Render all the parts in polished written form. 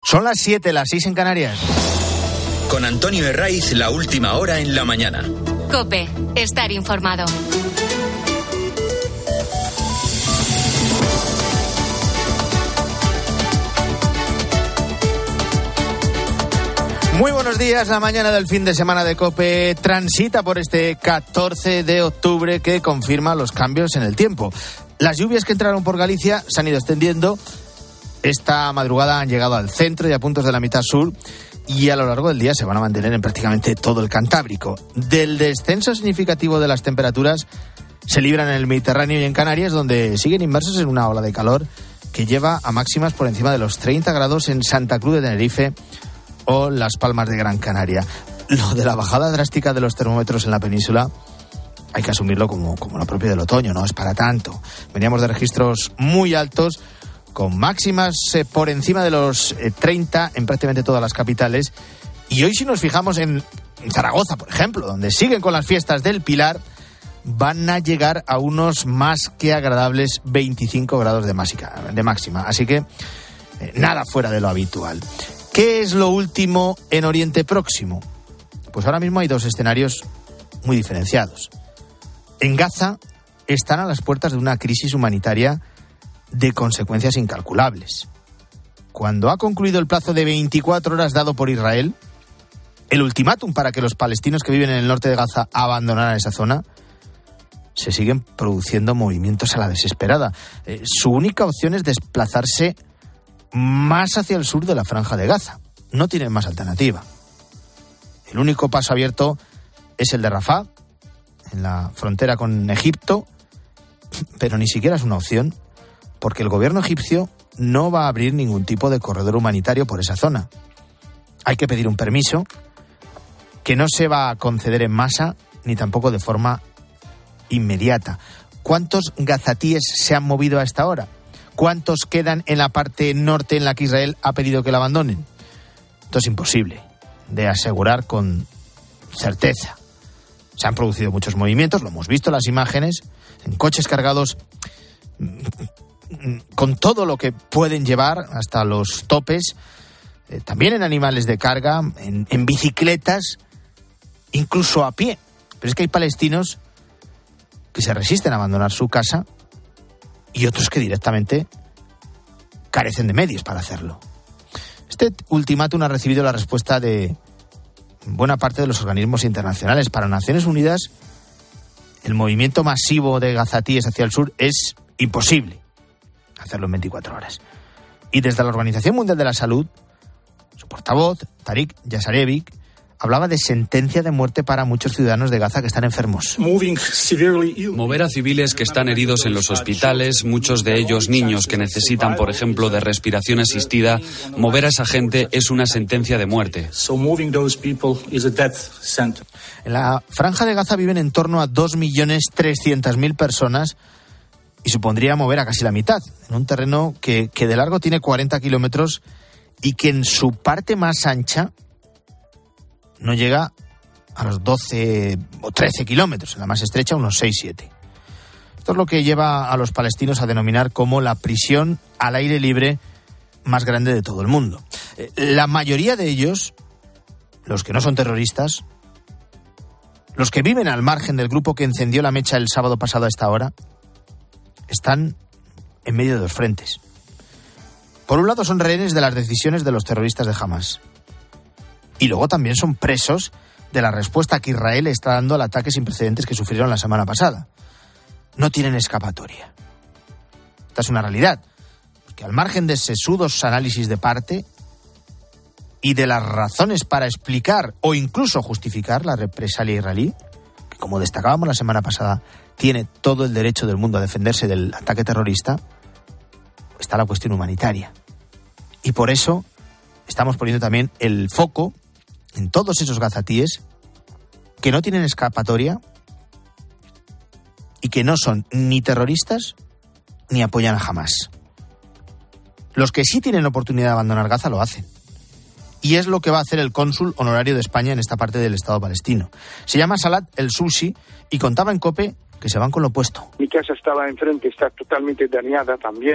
Son las 7, las 6 en Canarias. Con Antonio Herraiz, la última hora en la mañana. COPE, estar informado. Muy buenos días, la mañana del fin de semana de COPE transita por este 14 de octubre que confirma los cambios en el tiempo. Las lluvias que entraron por Galicia se han ido extendiendo. Esta madrugada han llegado al centro y a puntos de la mitad sur y a lo largo del día se van a mantener en prácticamente todo el Cantábrico. Del descenso significativo de las temperaturas se libran en el Mediterráneo y en Canarias, donde siguen inmersos en una ola de calor que lleva a máximas por encima de los 30 grados en Santa Cruz de Tenerife o Las Palmas de Gran Canaria. Lo de la bajada drástica de los termómetros en la península hay que asumirlo como lo propio del otoño, no es para tanto. Veníamos de registros muy altos, con máximas por encima de los 30 en prácticamente todas las capitales. Y hoy, si nos fijamos en Zaragoza, por ejemplo, donde siguen con las fiestas del Pilar, van a llegar a unos más que agradables 25 grados de máxima. Así que nada fuera de lo habitual. ¿Qué es lo último en Oriente Próximo? Pues ahora mismo hay dos escenarios muy diferenciados. En Gaza están a las puertas de una crisis humanitaria de consecuencias incalculables. Cuando ha concluido el plazo de 24 horas dado por Israel, el ultimátum para que los palestinos que viven en el norte de Gaza abandonaran esa zona, se siguen produciendo movimientos a la desesperada. Su única opción es desplazarse más hacia el sur de la franja de Gaza. No tienen más alternativa. El único paso abierto es el de Rafah, en la frontera con Egipto, pero ni siquiera es una opción, porque el gobierno egipcio no va a abrir ningún tipo de corredor humanitario por esa zona. Hay que pedir un permiso que no se va a conceder en masa ni tampoco de forma inmediata. ¿Cuántos gazatíes se han movido a esta hora? ¿Cuántos quedan en la parte norte en la que Israel ha pedido que la abandonen? Esto es imposible de asegurar con certeza. Se han producido muchos movimientos, lo hemos visto en las imágenes, en coches cargados con todo lo que pueden llevar hasta los topes, también en animales de carga, en bicicletas, incluso a pie. Pero es que hay palestinos que se resisten a abandonar su casa y otros que directamente carecen de medios para hacerlo. Este ultimátum ha recibido la respuesta de buena parte de los organismos internacionales. Para Naciones Unidas, el movimiento masivo de gazatíes hacia el sur es imposible hacerlo en 24 horas. Y desde la Organización Mundial de la Salud, su portavoz, Tariq Yasarevic, hablaba de sentencia de muerte para muchos ciudadanos de Gaza que están enfermos. Mover a civiles que están heridos en los hospitales, muchos de ellos niños que necesitan, por ejemplo, de respiración asistida, mover a esa gente es una sentencia de muerte. En la franja de Gaza viven en torno a 2.300.000 personas y supondría mover a casi la mitad, en un terreno que de largo tiene 40 kilómetros y que en su parte más ancha no llega a los 12 o 13 kilómetros, en la más estrecha unos 6-7. Esto es lo que lleva a los palestinos a denominar como la prisión al aire libre más grande de todo el mundo. La mayoría de ellos, los que no son terroristas, los que viven al margen del grupo que encendió la mecha el sábado pasado a esta hora, están en medio de dos frentes. Por un lado son rehenes de las decisiones de los terroristas de Hamas. Y luego también son presos de la respuesta que Israel está dando al ataque sin precedentes que sufrieron la semana pasada. No tienen escapatoria. Esta es una realidad. Porque al margen de sesudos análisis de parte y de las razones para explicar o incluso justificar la represalia israelí, que como destacábamos la semana pasada, tiene todo el derecho del mundo a defenderse del ataque terrorista, está la cuestión humanitaria. Y por eso estamos poniendo también el foco en todos esos gazatíes que no tienen escapatoria y que no son ni terroristas ni apoyan a Hamas. Los que sí tienen oportunidad de abandonar Gaza lo hacen. Y es lo que va a hacer el cónsul honorario de España en esta parte del Estado palestino. Se llama Salat El Susi y contaba en COPE que se van con lo opuesto. Mi casa estaba enfrente, está totalmente dañada también.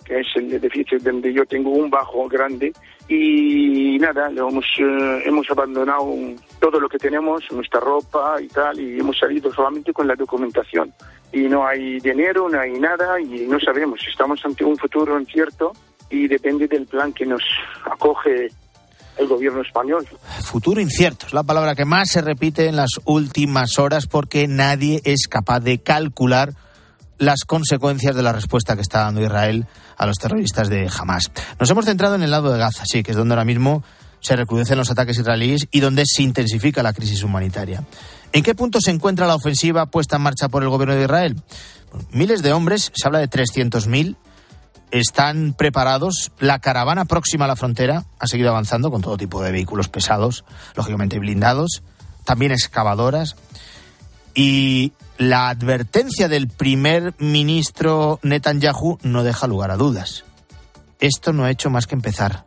que es el edificio donde yo tengo un bajo grande, y nada, hemos abandonado todo lo que tenemos, nuestra ropa y tal, y hemos salido solamente con la documentación. Y no hay dinero, no hay nada, y no sabemos, estamos ante un futuro incierto y depende del plan que nos acoge el gobierno español. Futuro incierto es la palabra que más se repite en las últimas horas, porque nadie es capaz de calcular las consecuencias de la respuesta que está dando Israel a los terroristas de Hamás. Nos hemos centrado en el lado de Gaza, sí, que es donde ahora mismo se recrudecen los ataques israelíes y donde se intensifica la crisis humanitaria. ¿En qué punto se encuentra la ofensiva puesta en marcha por el gobierno de Israel? Bueno, miles de hombres, se habla de 300.000, están preparados. La caravana próxima a la frontera ha seguido avanzando con todo tipo de vehículos pesados, lógicamente blindados, también excavadoras. Y la advertencia del primer ministro Netanyahu no deja lugar a dudas. Esto no ha hecho más que empezar.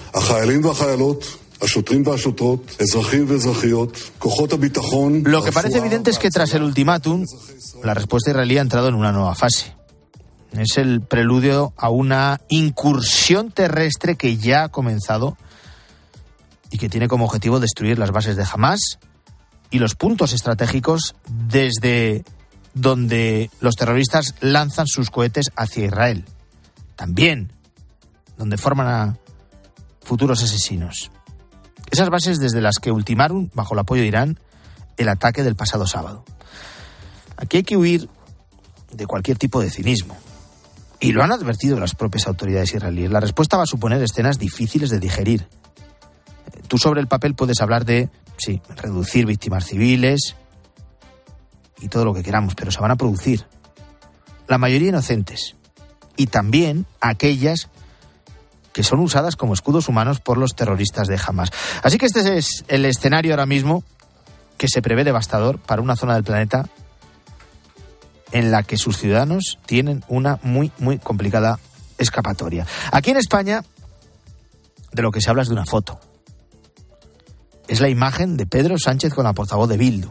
Lo que parece evidente es que tras el ultimátum, la respuesta israelí ha entrado en una nueva fase. Es el preludio a una incursión terrestre que ya ha comenzado y que tiene como objetivo destruir las bases de Hamás y los puntos estratégicos desde donde los terroristas lanzan sus cohetes hacia Israel. También donde forman a futuros asesinos. Esas bases desde las que ultimaron, bajo el apoyo de Irán, el ataque del pasado sábado. Aquí hay que huir de cualquier tipo de cinismo. Y lo han advertido las propias autoridades israelíes. La respuesta va a suponer escenas difíciles de digerir. Tú sobre el papel puedes hablar de, sí, reducir víctimas civiles y todo lo que queramos, pero se van a producir. La mayoría inocentes. Y también aquellas que son usadas como escudos humanos por los terroristas de Hamás. Así que este es el escenario ahora mismo que se prevé devastador para una zona del planeta en la que sus ciudadanos tienen una muy, muy complicada escapatoria. Aquí en España, de lo que se habla es de una foto. Es la imagen de Pedro Sánchez con la portavoz de Bildu.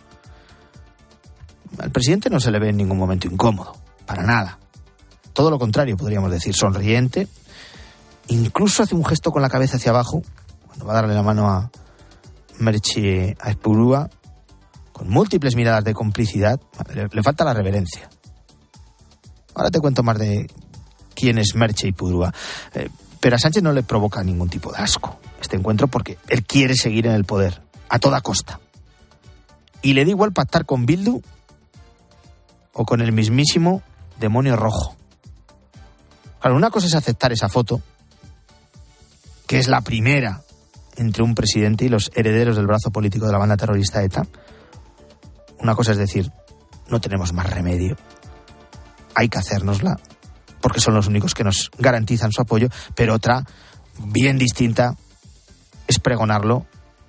Al presidente no se le ve en ningún momento incómodo, para nada. Todo lo contrario, podríamos decir, sonriente. Incluso hace un gesto con la cabeza hacia abajo, cuando va a darle la mano a Merche Aizpurua, con múltiples miradas de complicidad. Le falta la reverencia. Ahora te cuento más de quién es Merche Aizpurua. Pero a Sánchez no le provoca ningún tipo de asco este encuentro, porque él quiere seguir en el poder, a toda costa. Y le da igual pactar con Bildu o con el mismísimo demonio rojo. Claro, una cosa es aceptar esa foto, que es la primera entre un presidente y los herederos del brazo político de la banda terrorista ETA. Una cosa es decir, no tenemos más remedio, hay que hacérnosla, porque son los únicos que nos garantizan su apoyo, pero otra, bien distinta, es pregonarlo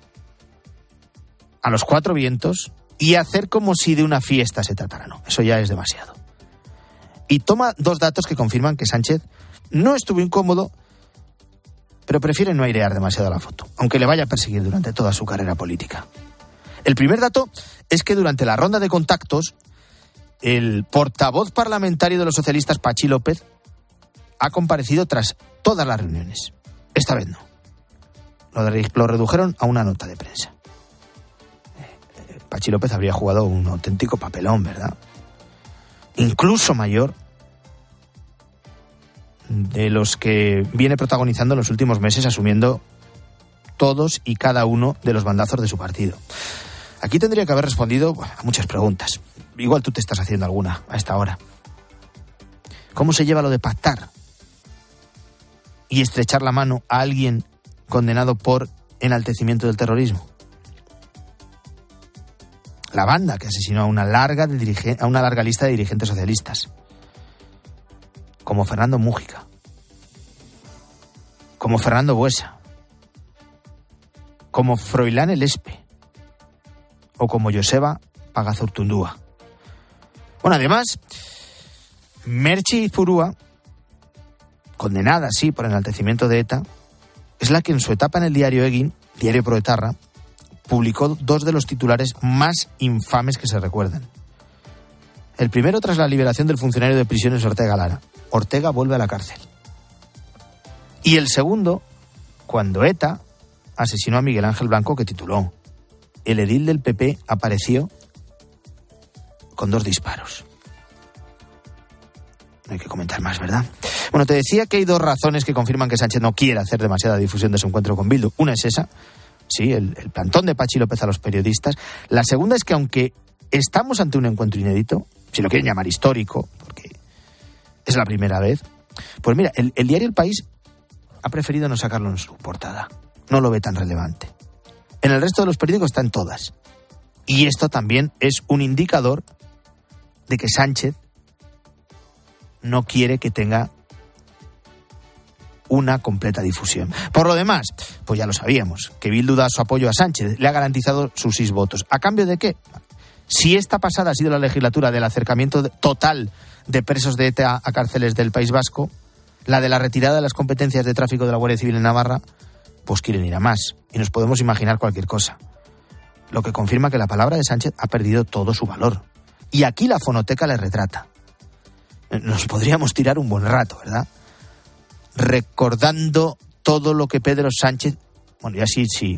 a los cuatro vientos y hacer como si de una fiesta se tratara. No, eso ya es demasiado. Y toma dos datos que confirman que Sánchez no estuvo incómodo, pero prefiere no airear demasiado la foto, aunque le vaya a perseguir durante toda su carrera política. El primer dato es que durante la ronda de contactos, el portavoz parlamentario de los socialistas, Patxi López, ha comparecido tras todas las reuniones. Esta vez no. Lo redujeron a una nota de prensa. Patxi López habría jugado un auténtico papelón, ¿verdad? Incluso mayor de los que viene protagonizando en los últimos meses, asumiendo todos y cada uno de los bandazos de su partido. Aquí tendría que haber respondido a muchas preguntas. Igual tú te estás haciendo alguna a esta hora. ¿Cómo se lleva lo de pactar y estrechar la mano a alguien condenado por enaltecimiento del terrorismo? La banda que asesinó a una larga lista de dirigentes socialistas, como Fernando Mújica, como Fernando Buesa, como Froilán Elespe o como Joseba Pagazurtundúa. Bueno, además, Merche Aizpurua, condenada, sí, por enaltecimiento de ETA, es la que en su etapa en el diario Egin, diario proetarra, publicó dos de los titulares más infames que se recuerdan. El primero tras la liberación del funcionario de prisiones Ortega Lara. Ortega vuelve a la cárcel. Y el segundo, cuando ETA asesinó a Miguel Ángel Blanco, que tituló "El edil del PP apareció con 2 disparos". No hay que comentar más, ¿verdad? Bueno, te decía que hay 2 razones que confirman que Sánchez no quiere hacer demasiada difusión de su encuentro con Bildu. Una es esa, sí, el plantón de Pachi López a los periodistas. La segunda es que aunque estamos ante un encuentro inédito, si lo quieren llamar histórico, porque es la primera vez, pues mira, el diario El País ha preferido no sacarlo en su portada. No lo ve tan relevante. En el resto de los periódicos está en todas. Y esto también es un indicador de que Sánchez no quiere que tenga una completa difusión. Por lo demás, pues ya lo sabíamos, que Bildu da su apoyo a Sánchez, le ha garantizado sus 6 votos. ¿A cambio de qué? Si esta pasada ha sido la legislatura del acercamiento total de presos de ETA a cárceles del País Vasco, la de la retirada de las competencias de tráfico de la Guardia Civil en Navarra, pues quieren ir a más. Y nos podemos imaginar cualquier cosa. Lo que confirma que la palabra de Sánchez ha perdido todo su valor. Y aquí la fonoteca le retrata. Nos podríamos tirar un buen rato, ¿verdad? Recordando todo lo que Pedro Sánchez... Bueno, y así, si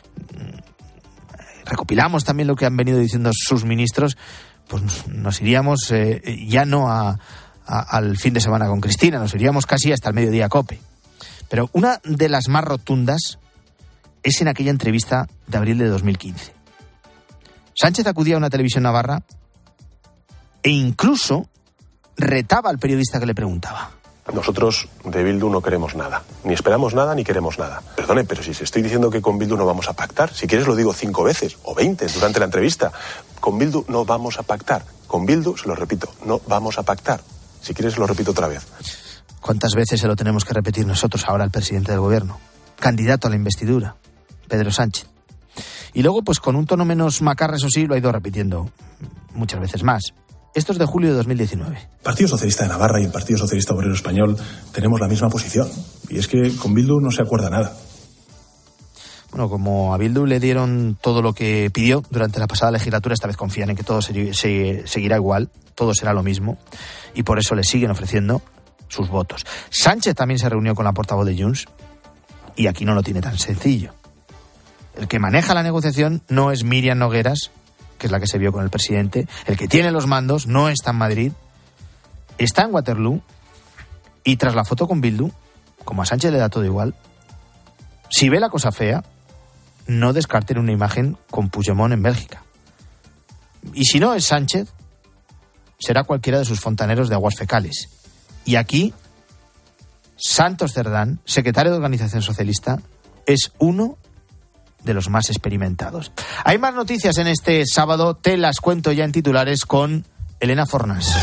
recopilamos también lo que han venido diciendo sus ministros, pues nos iríamos ya no al fin de semana con Cristina, nos iríamos casi hasta el mediodía COPE. Pero una de las más rotundas es en aquella entrevista de abril de 2015. Sánchez acudía a una televisión navarra e incluso retaba al periodista que le preguntaba. Nosotros de Bildu no queremos nada. Ni esperamos nada ni queremos nada. Perdone, pero si estoy diciendo que con Bildu no vamos a pactar, si quieres lo digo 5 veces o 20 durante la entrevista. Con Bildu no vamos a pactar. Con Bildu, se lo repito, no vamos a pactar. Si quieres lo repito otra vez. ¿Cuántas veces se lo tenemos que repetir nosotros ahora al presidente del gobierno? Candidato a la investidura, Pedro Sánchez. Y luego, pues con un tono menos macarra, eso sí, lo ha ido repitiendo muchas veces más. Esto es de julio de 2019. El Partido Socialista de Navarra y el Partido Socialista Obrero Español tenemos la misma posición. Y es que con Bildu no se acuerda nada. Bueno, como a Bildu le dieron todo lo que pidió durante la pasada legislatura, esta vez confían en que todo seguirá igual, todo será lo mismo, y por eso le siguen ofreciendo sus votos. Sánchez también se reunió con la portavoz de Junts, y aquí no lo tiene tan sencillo. El que maneja la negociación no es Míriam Nogueras, que es la que se vio con el presidente. El que tiene los mandos no está en Madrid, está en Waterloo, y tras la foto con Bildu, como a Sánchez le da todo igual, si ve la cosa fea, no descarten una imagen con Puigdemont en Bélgica. Y si no es Sánchez, será cualquiera de sus fontaneros de aguas fecales. Y aquí, Santos Cerdán, secretario de Organización Socialista, es uno de los más experimentados. Hay más noticias en este sábado, te las cuento ya en titulares con Elena Fornas.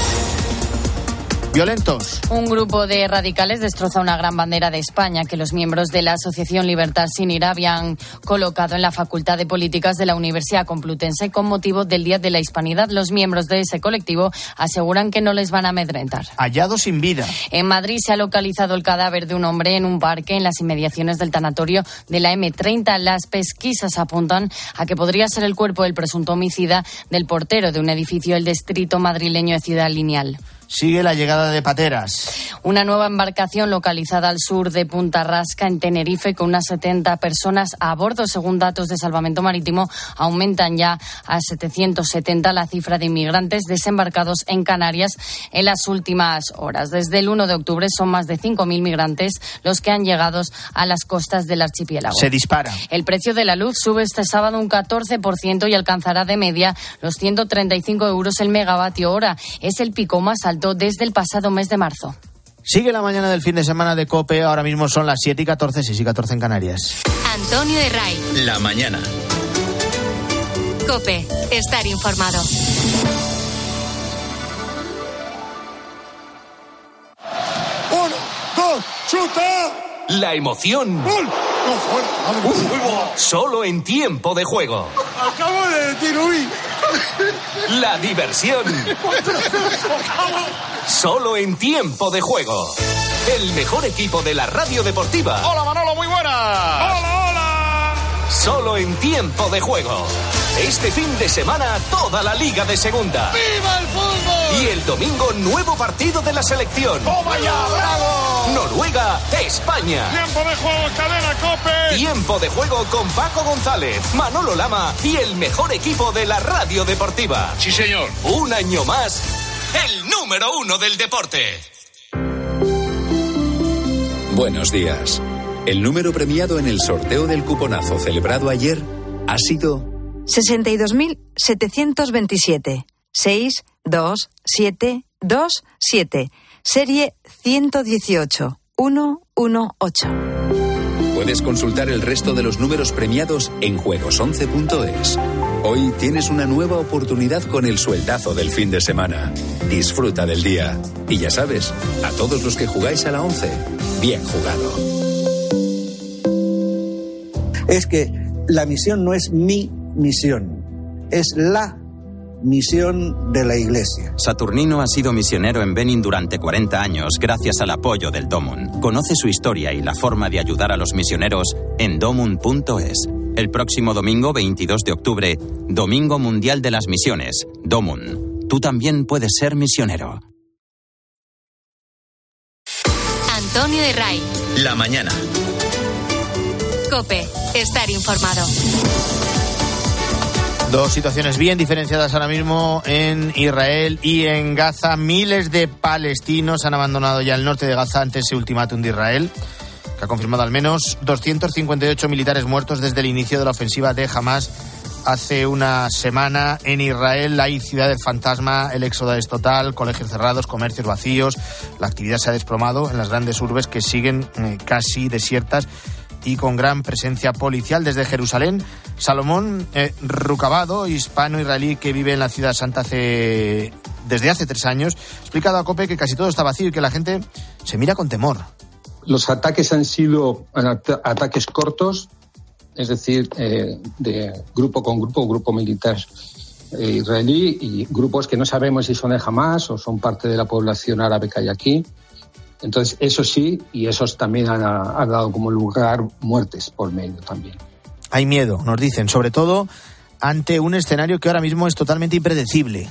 Violentos. Un grupo de radicales destroza una gran bandera de España que los miembros de la Asociación Libertad Sin Ira habían colocado en la Facultad de Políticas de la Universidad Complutense con motivo del Día de la Hispanidad. Los miembros de ese colectivo aseguran que no les van a amedrentar. Hallado sin vida. En Madrid se ha localizado el cadáver de un hombre en un parque en las inmediaciones del tanatorio de la M30. Las pesquisas apuntan a que podría ser el cuerpo del presunto homicida del portero de un edificio del distrito madrileño de Ciudad Lineal. Sigue la llegada de pateras. Una nueva embarcación localizada al sur de Punta Rasca, en Tenerife, con unas 70 personas a bordo. Según datos de Salvamento Marítimo, aumentan ya a 770 la cifra de inmigrantes desembarcados en Canarias en las últimas horas. Desde el 1 de octubre son más de 5.000 migrantes los que han llegado a las costas del archipiélago. Se dispara. El precio de la luz sube este sábado un 14% y alcanzará de media los 135 euros el megavatio hora. Es el pico más alto desde el pasado mes de marzo. Sigue la mañana del fin de semana de COPE. Ahora mismo son las 7:14, 6:14 en Canarias. Antonio Herray. La mañana. COPE. Estar informado. ¡Uno, dos, chuta! La emoción. ¡Gol! ¡No, fuera! Solo en tiempo de juego. ¡Acabo de tiruí! La diversión. Solo en tiempo de juego. El mejor equipo de la radio deportiva. ¡Hola, Manolo, muy buena! ¡Hola, hola! Solo en tiempo de juego. Este fin de semana toda la Liga de Segunda. ¡Viva el fútbol! Y el domingo, nuevo partido de la selección. ¡Toma ya, bravo! Noruega, España. Tiempo de juego, cadena COPE. Tiempo de juego con Paco González, Manolo Lama y el mejor equipo de la radio deportiva. Sí, señor. Un año más, el número 1 del deporte. Buenos días. El número premiado en el sorteo del cuponazo celebrado ayer ha sido 62.727. 62727. Serie 118. 118. Puedes consultar el resto de los números premiados en juegos11.es. Hoy tienes una nueva oportunidad con el sueldazo del fin de semana. Disfruta del día. Y ya sabes, a todos los que jugáis a la 11, bien jugado. Es que la misión no es mi misión, es la misión de la Iglesia. Saturnino ha sido misionero en Benin durante 40 años gracias al apoyo del Domun. Conoce su historia y la forma de ayudar a los misioneros en domun.es. El próximo domingo, 22 de octubre, Domingo Mundial de las Misiones. Domun. Tú también puedes ser misionero. Antonio de Ray. La mañana. COPE. Estar informado. Dos situaciones bien diferenciadas ahora mismo en Israel y en Gaza. Miles de palestinos han abandonado ya el norte de Gaza ante ese ultimátum de Israel, que ha confirmado al menos 258 militares muertos desde el inicio de la ofensiva de Hamas hace una semana. En Israel hay ciudades fantasma, el éxodo es total, colegios cerrados, comercios vacíos. La actividad se ha desplomado en las grandes urbes que siguen casi desiertas y con gran presencia policial. Desde Jerusalén, Salomón Rucabado, hispano-israelí que vive en la ciudad santa desde hace 3 años, ha explicado a COPE que casi todo está vacío y que la gente se mira con temor. Los ataques han sido ataques cortos, es decir, de grupo con grupo militar israelí y grupos que no sabemos si son de Hamas o son parte de la población árabe que hay aquí. Entonces, eso sí, y esos también han dado como lugar muertes por medio también. Hay miedo, nos dicen, sobre todo ante un escenario que ahora mismo es totalmente impredecible.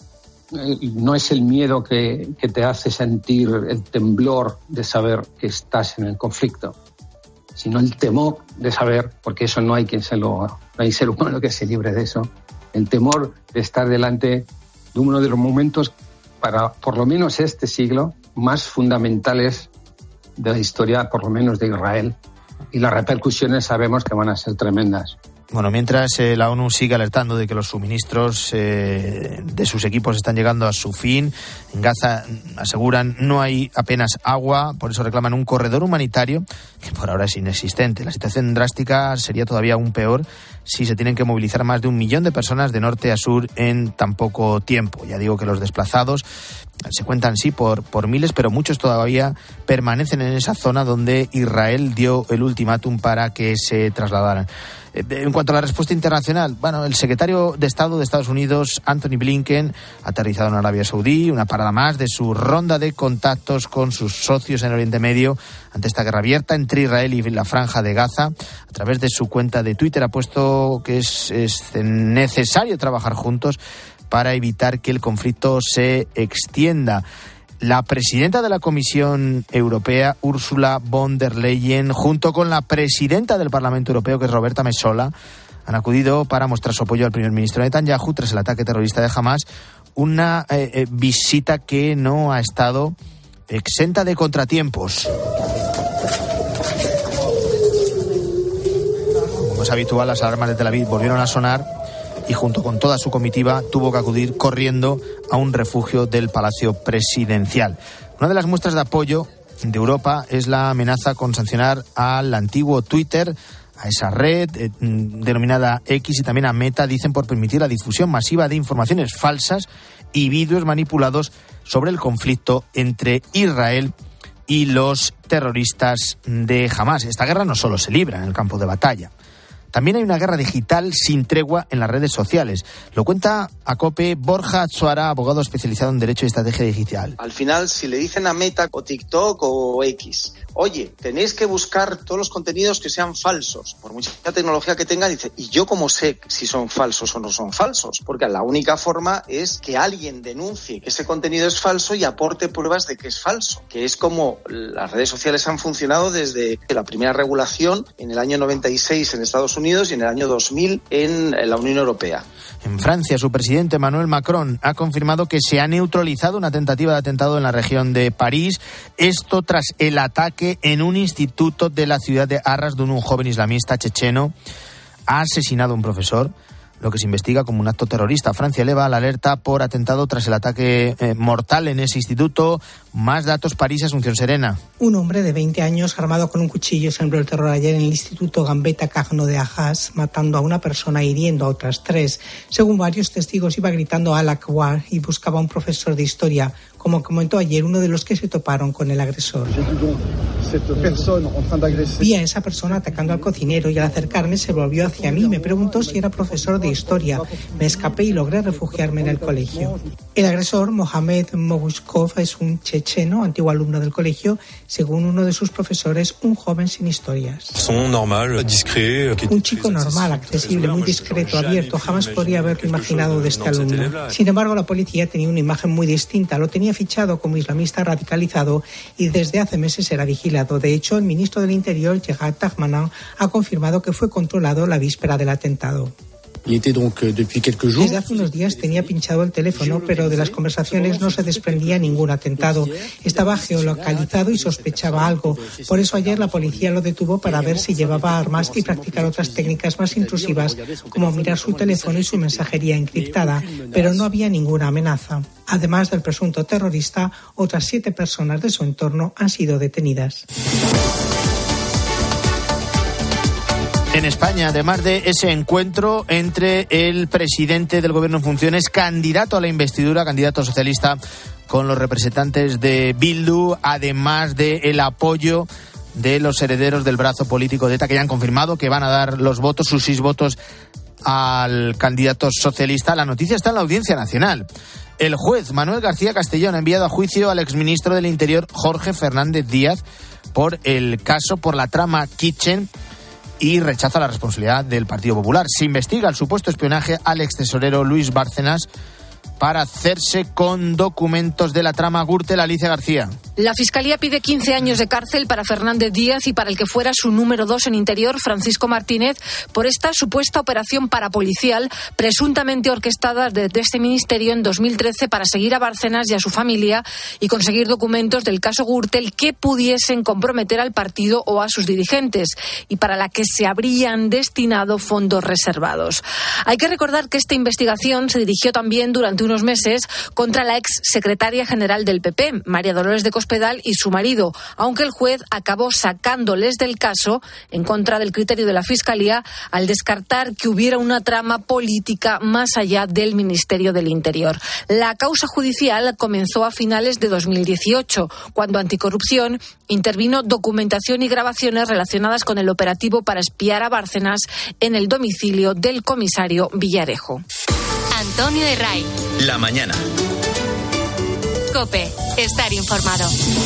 No es el miedo que te hace sentir el temblor de saber que estás en el conflicto, sino el temor de saber, porque eso no hay no hay ser humano que se libre de eso, el temor de estar delante de uno de los momentos, para por lo menos este siglo, más fundamentales de la historia, por lo menos de Israel, y las repercusiones sabemos que van a ser tremendas. Bueno, mientras la ONU sigue alertando de que los suministros de sus equipos están llegando a su fin, en Gaza aseguran no hay apenas agua, por eso reclaman un corredor humanitario que por ahora es inexistente. La situación drástica sería todavía aún peor si se tienen que movilizar más de 1 millón de personas de norte a sur en tan poco tiempo. Ya digo que los desplazados se cuentan sí por miles, pero muchos todavía permanecen en esa zona donde Israel dio el ultimátum para que se trasladaran. En cuanto a la respuesta internacional, bueno, el secretario de Estado de Estados Unidos, Anthony Blinken, ha aterrizado en Arabia Saudí, una parada más de su ronda de contactos con sus socios en Oriente Medio ante esta guerra abierta entre Israel y la Franja de Gaza. A través de su cuenta de Twitter ha puesto que es necesario trabajar juntos para evitar que el conflicto se extienda. La presidenta de la Comisión Europea, Ursula von der Leyen, junto con la presidenta del Parlamento Europeo, que es Roberta Metsola, han acudido para mostrar su apoyo al primer ministro Netanyahu tras el ataque terrorista de Hamas, una visita que no ha estado exenta de contratiempos. Como es habitual, las alarmas de Tel Aviv volvieron a sonar y junto con toda su comitiva tuvo que acudir corriendo a un refugio del Palacio Presidencial. Una de las muestras de apoyo de Europa es la amenaza con sancionar al antiguo Twitter, a esa red denominada X, y también a Meta, dicen, por permitir la difusión masiva de informaciones falsas y vídeos manipulados sobre el conflicto entre Israel y los terroristas de Hamas. Esta guerra no solo se libra en el campo de batalla, también hay una guerra digital sin tregua en las redes sociales. Lo cuenta a COPE Borja Atsuara, abogado especializado en Derecho y Estrategia Digital. Al final, si le dicen a Meta o TikTok o X, oye, tenéis que buscar todos los contenidos que sean falsos, por mucha tecnología que tengan, dice, ¿y yo cómo sé si son falsos o no son falsos? Porque la única forma es que alguien denuncie que ese contenido es falso y aporte pruebas de que es falso, que es como las redes sociales han funcionado desde la primera regulación en el año 96 en Estados Unidos y en el año 2000 en la Unión Europea. En Francia, su presidente Emmanuel Macron ha confirmado que se ha neutralizado una tentativa de atentado en la región de París. Esto tras el ataque en un instituto de la ciudad de Arras, donde un joven islamista checheno ha asesinado a un profesor, lo que se investiga como un acto terrorista. Francia eleva la alerta por atentado tras el ataque mortal en ese instituto. Más datos, París, Asunción Serena. Un hombre de 20 años armado con un cuchillo sembró el terror ayer en el Instituto Gambetta Carnot de Arras, matando a una persona y hiriendo a otras 3. Según varios testigos, iba gritando "Allah Akbar" y buscaba a un profesor de historia, como comentó ayer uno de los que se toparon con el agresor. Vi a esa persona atacando al cocinero y al acercarme se volvió hacia mí y me preguntó si era profesor de historia. Me escapé y logré refugiarme en el colegio. El agresor, Mohamed Mogushkov, es un checheno, antiguo alumno del colegio, según uno de sus profesores, un joven sin historias. Un chico normal, accesible, muy discreto, abierto, jamás podría haberlo imaginado de este alumno. Sin embargo, la policía tenía una imagen muy distinta, lo tenía fichado como islamista radicalizado y desde hace meses era vigilado. De hecho, el ministro del Interior, Gérald Darmanin, ha confirmado que fue controlado la víspera del atentado. Desde hace unos días tenía pinchado el teléfono, pero de las conversaciones no se desprendía ningún atentado. Estaba geolocalizado y sospechaba algo. Por eso ayer la policía lo detuvo para ver si llevaba armas y practicar otras técnicas más intrusivas, como mirar su teléfono y su mensajería encriptada, pero no había ninguna amenaza. Además del presunto terrorista, otras 7 personas de su entorno han sido detenidas. En España, además de ese encuentro entre el presidente del gobierno en funciones, candidato a la investidura, candidato socialista, con los representantes de Bildu, además del apoyo de los herederos del brazo político de ETA, que ya han confirmado que van a dar los votos, sus 6 votos, al candidato socialista. La noticia está en la Audiencia Nacional. El juez Manuel García Castellón ha enviado a juicio al exministro del Interior, Jorge Fernández Díaz, por el caso, por la trama Kitchen, y rechaza la responsabilidad del Partido Popular. Se investiga el supuesto espionaje al extesorero Luis Bárcenas para hacerse con documentos de la trama Gürtel. Alicia García. La Fiscalía pide 15 años de cárcel para Fernández Díaz y para el que fuera su número 2 en Interior, Francisco Martínez, por esta supuesta operación parapolicial presuntamente orquestada desde este ministerio en 2013 para seguir a Bárcenas y a su familia y conseguir documentos del caso Gürtel que pudiesen comprometer al partido o a sus dirigentes y para la que se habrían destinado fondos reservados. Hay que recordar que esta investigación se dirigió también durante unos meses contra la ex secretaria general del PP, María Dolores de Cospedal, y su marido, aunque el juez acabó sacándoles del caso en contra del criterio de la Fiscalía al descartar que hubiera una trama política más allá del Ministerio del Interior. La causa judicial comenzó a finales de 2018, cuando Anticorrupción intervino documentación y grabaciones relacionadas con el operativo para espiar a Bárcenas en el domicilio del comisario Villarejo. Antonio de Ray. La mañana. COPE. Estar informado.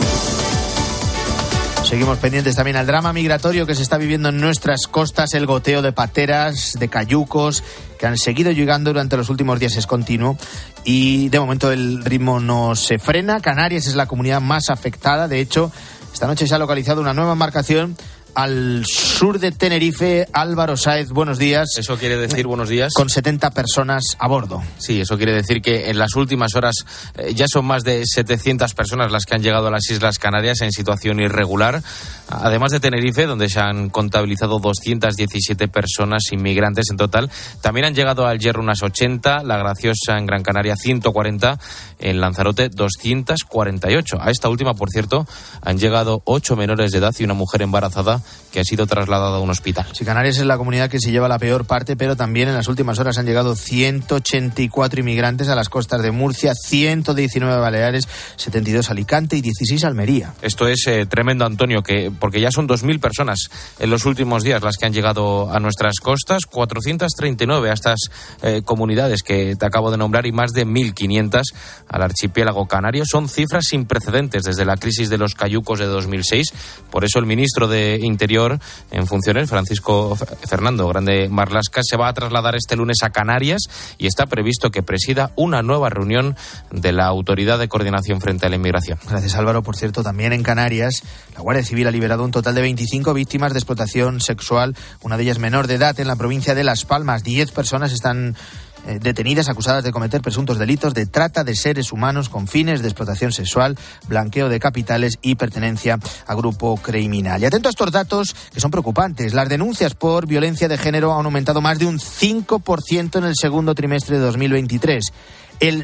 Seguimos pendientes también al drama migratorio que se está viviendo en nuestras costas. El goteo de pateras, de cayucos, que han seguido llegando durante los últimos días, es continuo. Y de momento el ritmo no se frena. Canarias es la comunidad más afectada. De hecho, esta noche se ha localizado una nueva embarcación al sur de Tenerife. Álvaro Sáez, buenos días. Eso quiere decir buenos días. Con 70 personas a bordo. Sí, eso quiere decir que en las últimas horas ya son más de 700 personas las que han llegado a las Islas Canarias en situación irregular. Además de Tenerife, donde se han contabilizado 217 personas inmigrantes en total, también han llegado al Hierro unas 80, La Graciosa en Gran Canaria 140, en Lanzarote 248. A esta última, por cierto, han llegado 8 menores de edad y una mujer embarazada que ha sido trasladado a un hospital. Sí, Canarias es la comunidad que se lleva la peor parte, pero también en las últimas horas han llegado 184 inmigrantes a las costas de Murcia, 119 a Baleares, 72 a Alicante y 16 a Almería. Esto es tremendo, Antonio, porque ya son 2.000 personas en los últimos días las que han llegado a nuestras costas, 439 a estas comunidades que te acabo de nombrar y más de 1.500 al archipiélago canario. Son cifras sin precedentes desde la crisis de los cayucos de 2006. Por eso el ministro de Interior en funciones, Fernando Grande Marlaska, se va a trasladar este lunes a Canarias y está previsto que presida una nueva reunión de la Autoridad de Coordinación frente a la Inmigración. Gracias, Álvaro. Por cierto, también en Canarias, la Guardia Civil ha liberado un total de 25 víctimas de explotación sexual, una de ellas menor de edad, en la provincia de Las Palmas. 10 personas están detenidas acusadas de cometer presuntos delitos de trata de seres humanos con fines de explotación sexual, blanqueo de capitales y pertenencia a grupo criminal. Y atento a estos datos que son preocupantes. Las denuncias por violencia de género han aumentado más de un 5% en el segundo trimestre de 2023. El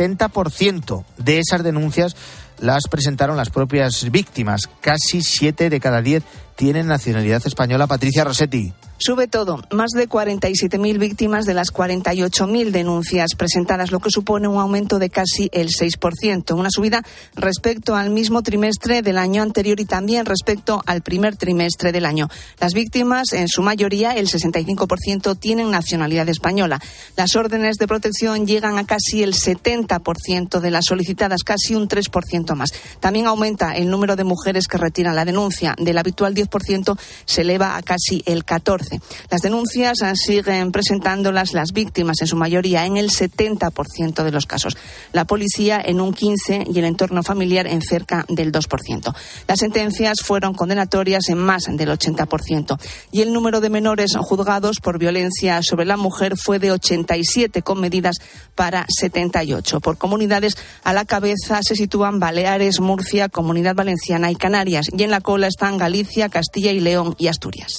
70% de esas denuncias las presentaron las propias víctimas. Casi 7 de cada 10 tienen nacionalidad española. Patricia Rossetti. Sube todo, más de 47.000 víctimas de las 48.000 denuncias presentadas, lo que supone un aumento de casi el 6%, una subida respecto al mismo trimestre del año anterior y también respecto al primer trimestre del año. Las víctimas, en su mayoría, el 65%, tienen nacionalidad española. Las órdenes de protección llegan a casi el 70% de las solicitadas, casi un 3% más. También aumenta el número de mujeres que retiran la denuncia. Del habitual 10% se eleva a casi el 14%. Las denuncias siguen presentándolas las víctimas, en su mayoría en el 70% de los casos. La policía en un 15% y el entorno familiar en cerca del 2%. Las sentencias fueron condenatorias en más del 80%. Y el número de menores juzgados por violencia sobre la mujer fue de 87, con medidas para 78. Por comunidades, a la cabeza se sitúan Baleares, Murcia, Comunidad Valenciana y Canarias. Y en la cola están Galicia, Castilla y León y Asturias.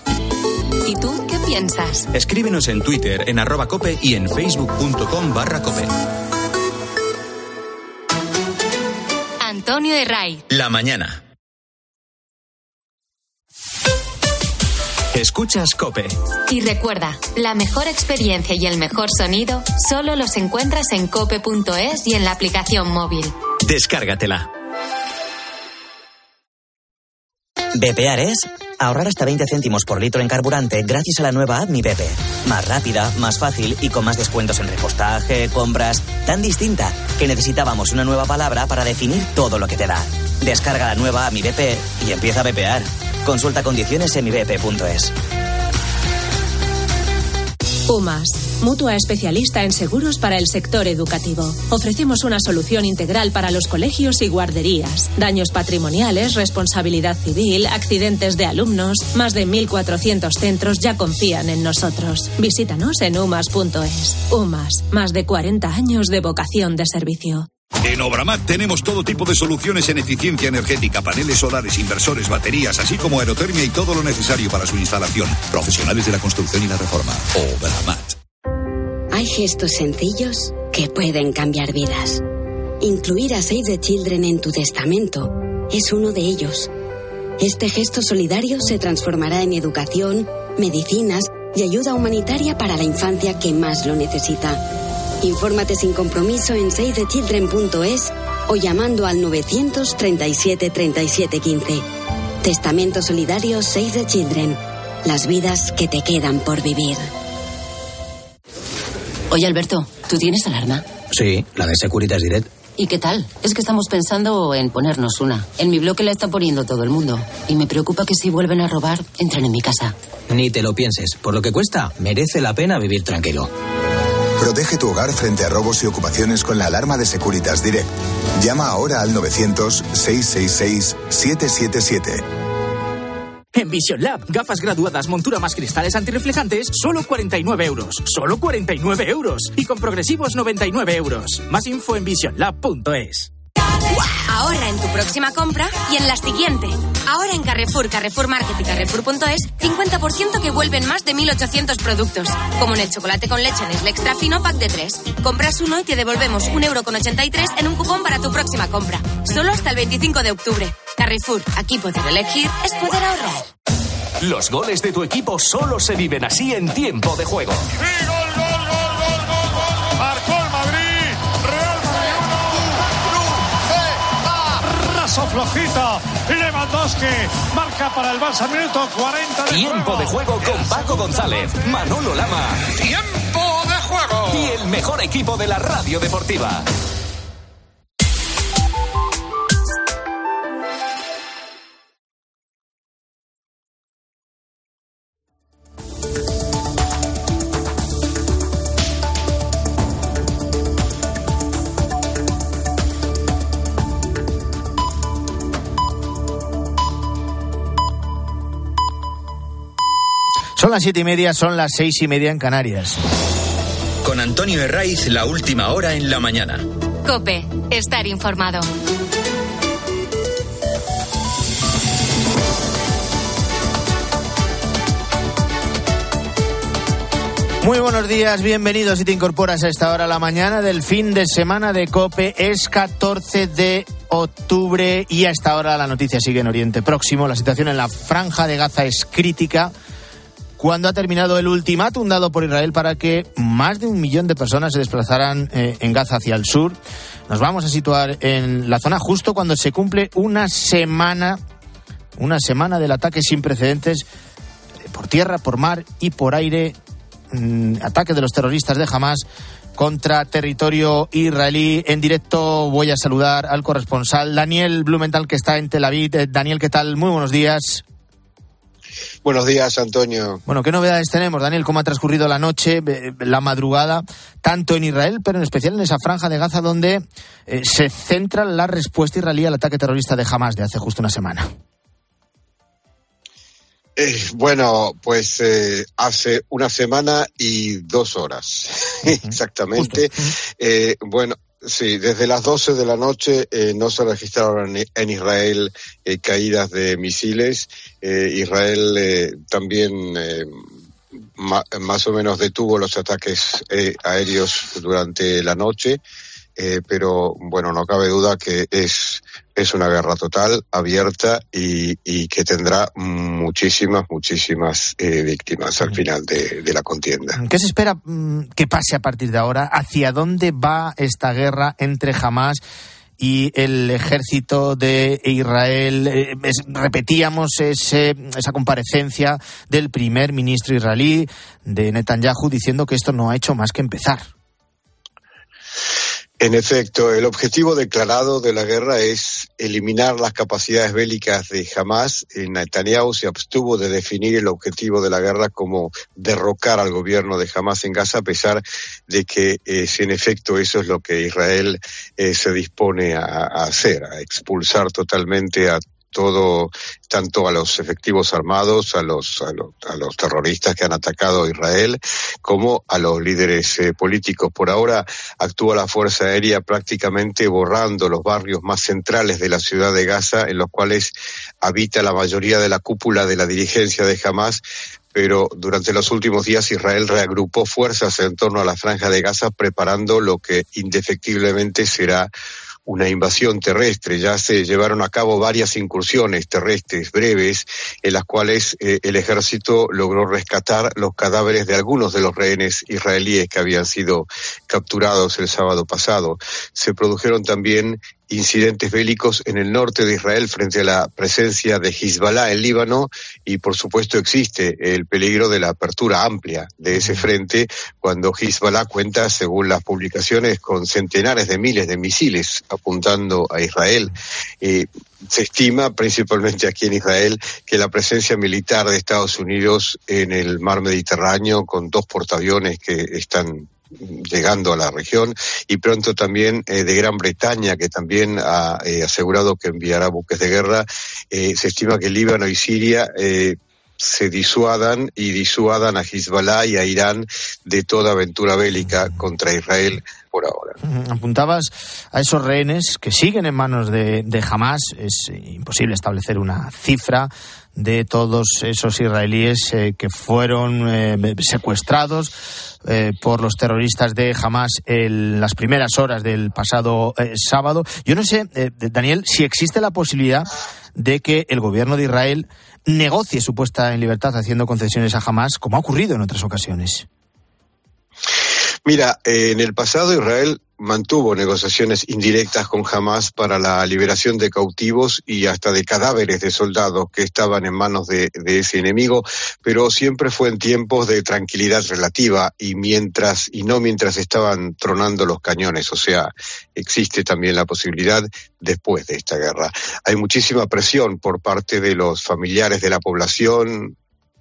¿Y tú qué piensas? Escríbenos en Twitter, en @cope y en facebook.com/cope. Antonio Herray. La mañana. Escuchas COPE. Y recuerda, la mejor experiencia y el mejor sonido solo los encuentras en cope.es y en la aplicación móvil. Descárgatela. Bepear es ahorrar hasta 20 céntimos por litro en carburante gracias a la nueva app Mi Bepe. Más rápida, más fácil y con más descuentos en repostaje, compras. Tan distinta que necesitábamos una nueva palabra para definir todo lo que te da. Descarga la nueva app Mi Bepe y empieza a bepear. Consulta condiciones en mibepe.es. UMAS, mutua especialista en seguros para el sector educativo. Ofrecemos una solución integral para los colegios y guarderías. Daños patrimoniales, responsabilidad civil, accidentes de alumnos. Más de 1.400 centros ya confían en nosotros. Visítanos en umas.es. UMAS, más de 40 años de vocación de servicio. En Obramat tenemos todo tipo de soluciones en eficiencia energética, paneles solares, inversores, baterías, así como aerotermia y todo lo necesario para su instalación. Profesionales de la construcción y la reforma. Obramat. Hay gestos sencillos que pueden cambiar vidas. Incluir a Save the Children en tu testamento es uno de ellos. Este gesto solidario se transformará en educación, medicinas y ayuda humanitaria para la infancia que más lo necesita. Infórmate sin compromiso en savethechildren.es o llamando al 937 37 15. Testamento solidario Save the Children. Las vidas que te quedan por vivir. Oye, Alberto, ¿tú tienes alarma? Sí, la de Securitas Direct. ¿Y qué tal? Es que estamos pensando en ponernos una. En mi bloque la está poniendo todo el mundo. Y me preocupa que si vuelven a robar, entren en mi casa. Ni te lo pienses. Por lo que cuesta, merece la pena vivir tranquilo. Protege tu hogar frente a robos y ocupaciones con la alarma de Securitas Direct. Llama ahora al 900-666-777. En Vision Lab, gafas graduadas, montura más cristales antirreflejantes, solo 49 euros. Solo 49 euros. Y con progresivos 99 euros. Más info en visionlab.es. Ahorra en tu próxima compra y en la siguiente. Ahora en Carrefour, Carrefour Market y Carrefour.es, 50% que vuelven más de 1.800 productos. Como en el chocolate con leche Nestlé Extra Fino pack de 3. Compras uno y te devolvemos 1,83 € en un cupón para tu próxima compra. Solo hasta el 25 de octubre. Carrefour, aquí poder elegir es poder ahorrar. Los goles de tu equipo solo se viven así en tiempo de juego. ¡Sí, gol, gol, gol, gol, gol, gol! ¡Marcó el Madrid! ¡Real Madrid 1! ¡Raso flojito! Lewandowski marca para el Barça, minuto 40 de Tiempo de juego con Paco González, Manolo Lama. ¡Tiempo de juego! Y el mejor equipo de la radio deportiva. Son las 7:30, son las 6:30 en Canarias. Con Antonio Herraiz, la última hora en la mañana. COPE, estar informado. Muy buenos días, bienvenidos si te incorporas a esta hora a la mañana del fin de semana de COPE. Es 14 de octubre y a esta hora la noticia sigue en Oriente Próximo. La situación en la Franja de Gaza es crítica cuando ha terminado el ultimátum dado por Israel para que más de 1 millón de personas se desplazaran en Gaza hacia el sur. Nos vamos a situar en la zona justo cuando se cumple una semana del ataque sin precedentes por tierra, por mar y por aire, ataque de los terroristas de Hamas contra territorio israelí. En directo voy a saludar al corresponsal Daniel Blumenthal, que está en Tel Aviv. Daniel, ¿qué tal? Muy buenos días. Buenos días, Antonio. Bueno, ¿qué novedades tenemos, Daniel? ¿Cómo ha transcurrido la noche, la madrugada, tanto en Israel, pero en especial en esa franja de Gaza donde se centra la respuesta israelí al ataque terrorista de Hamas de hace justo una semana? Bueno, pues hace una semana y 2 horas, exactamente. Bueno, sí, desde las 12 de la noche no se registraron en Israel caídas de misiles. Israel también más o menos detuvo los ataques aéreos durante la noche, pero bueno, no cabe duda que es una guerra total, abierta y que tendrá muchísimas víctimas al final de la contienda. ¿Qué se espera que pase a partir de ahora? ¿Hacia dónde va esta guerra entre Hamas y el ejército de Israel? Repetíamos esa comparecencia del primer ministro israelí, de Netanyahu, diciendo que esto no ha hecho más que empezar. En efecto, el objetivo declarado de la guerra es eliminar las capacidades bélicas de Hamas. Netanyahu se abstuvo de definir el objetivo de la guerra como derrocar al gobierno de Hamas en Gaza, a pesar de que si en efecto eso es lo que Israel se dispone a hacer, a expulsar totalmente a todo, tanto a los efectivos armados, a los terroristas que han atacado a Israel, como a los líderes políticos. Por ahora actúa la Fuerza Aérea prácticamente borrando los barrios más centrales de la ciudad de Gaza, en los cuales habita la mayoría de la cúpula de la dirigencia de Hamas. Pero durante los últimos días Israel reagrupó fuerzas en torno a la Franja de Gaza, preparando lo que indefectiblemente será una invasión terrestre. Ya se llevaron a cabo varias incursiones terrestres breves en las cuales el ejército logró rescatar los cadáveres de algunos de los rehenes israelíes que habían sido capturados el sábado pasado. Se produjeron también incidentes bélicos en el norte de Israel frente a la presencia de Hezbollah en Líbano, y por supuesto existe el peligro de la apertura amplia de ese frente cuando Hezbollah cuenta, según las publicaciones, con centenares de miles de misiles apuntando a Israel. Se estima, principalmente aquí en Israel, que la presencia militar de Estados Unidos en el mar Mediterráneo, con 2 portaaviones que están llegando a la región, y pronto también de Gran Bretaña, que también ha asegurado que enviará buques de guerra. Se estima que Líbano y Siria se disuadan a Hezbollah y a Irán de toda aventura bélica contra Israel por ahora. Apuntabas a esos rehenes que siguen en manos de Hamas. Es imposible establecer una cifra de todos esos israelíes que fueron secuestrados por los terroristas de Hamás en las primeras horas del pasado sábado. Yo no sé, Daniel, si existe la posibilidad de que el gobierno de Israel negocie su puesta en libertad haciendo concesiones a Hamás, como ha ocurrido en otras ocasiones. Mira, en el pasado Israel mantuvo negociaciones indirectas con Hamás para la liberación de cautivos y hasta de cadáveres de soldados que estaban en manos de ese enemigo, pero siempre fue en tiempos de tranquilidad relativa y no mientras estaban tronando los cañones. O sea, existe también la posibilidad después de esta guerra. Hay muchísima presión por parte de los familiares de la población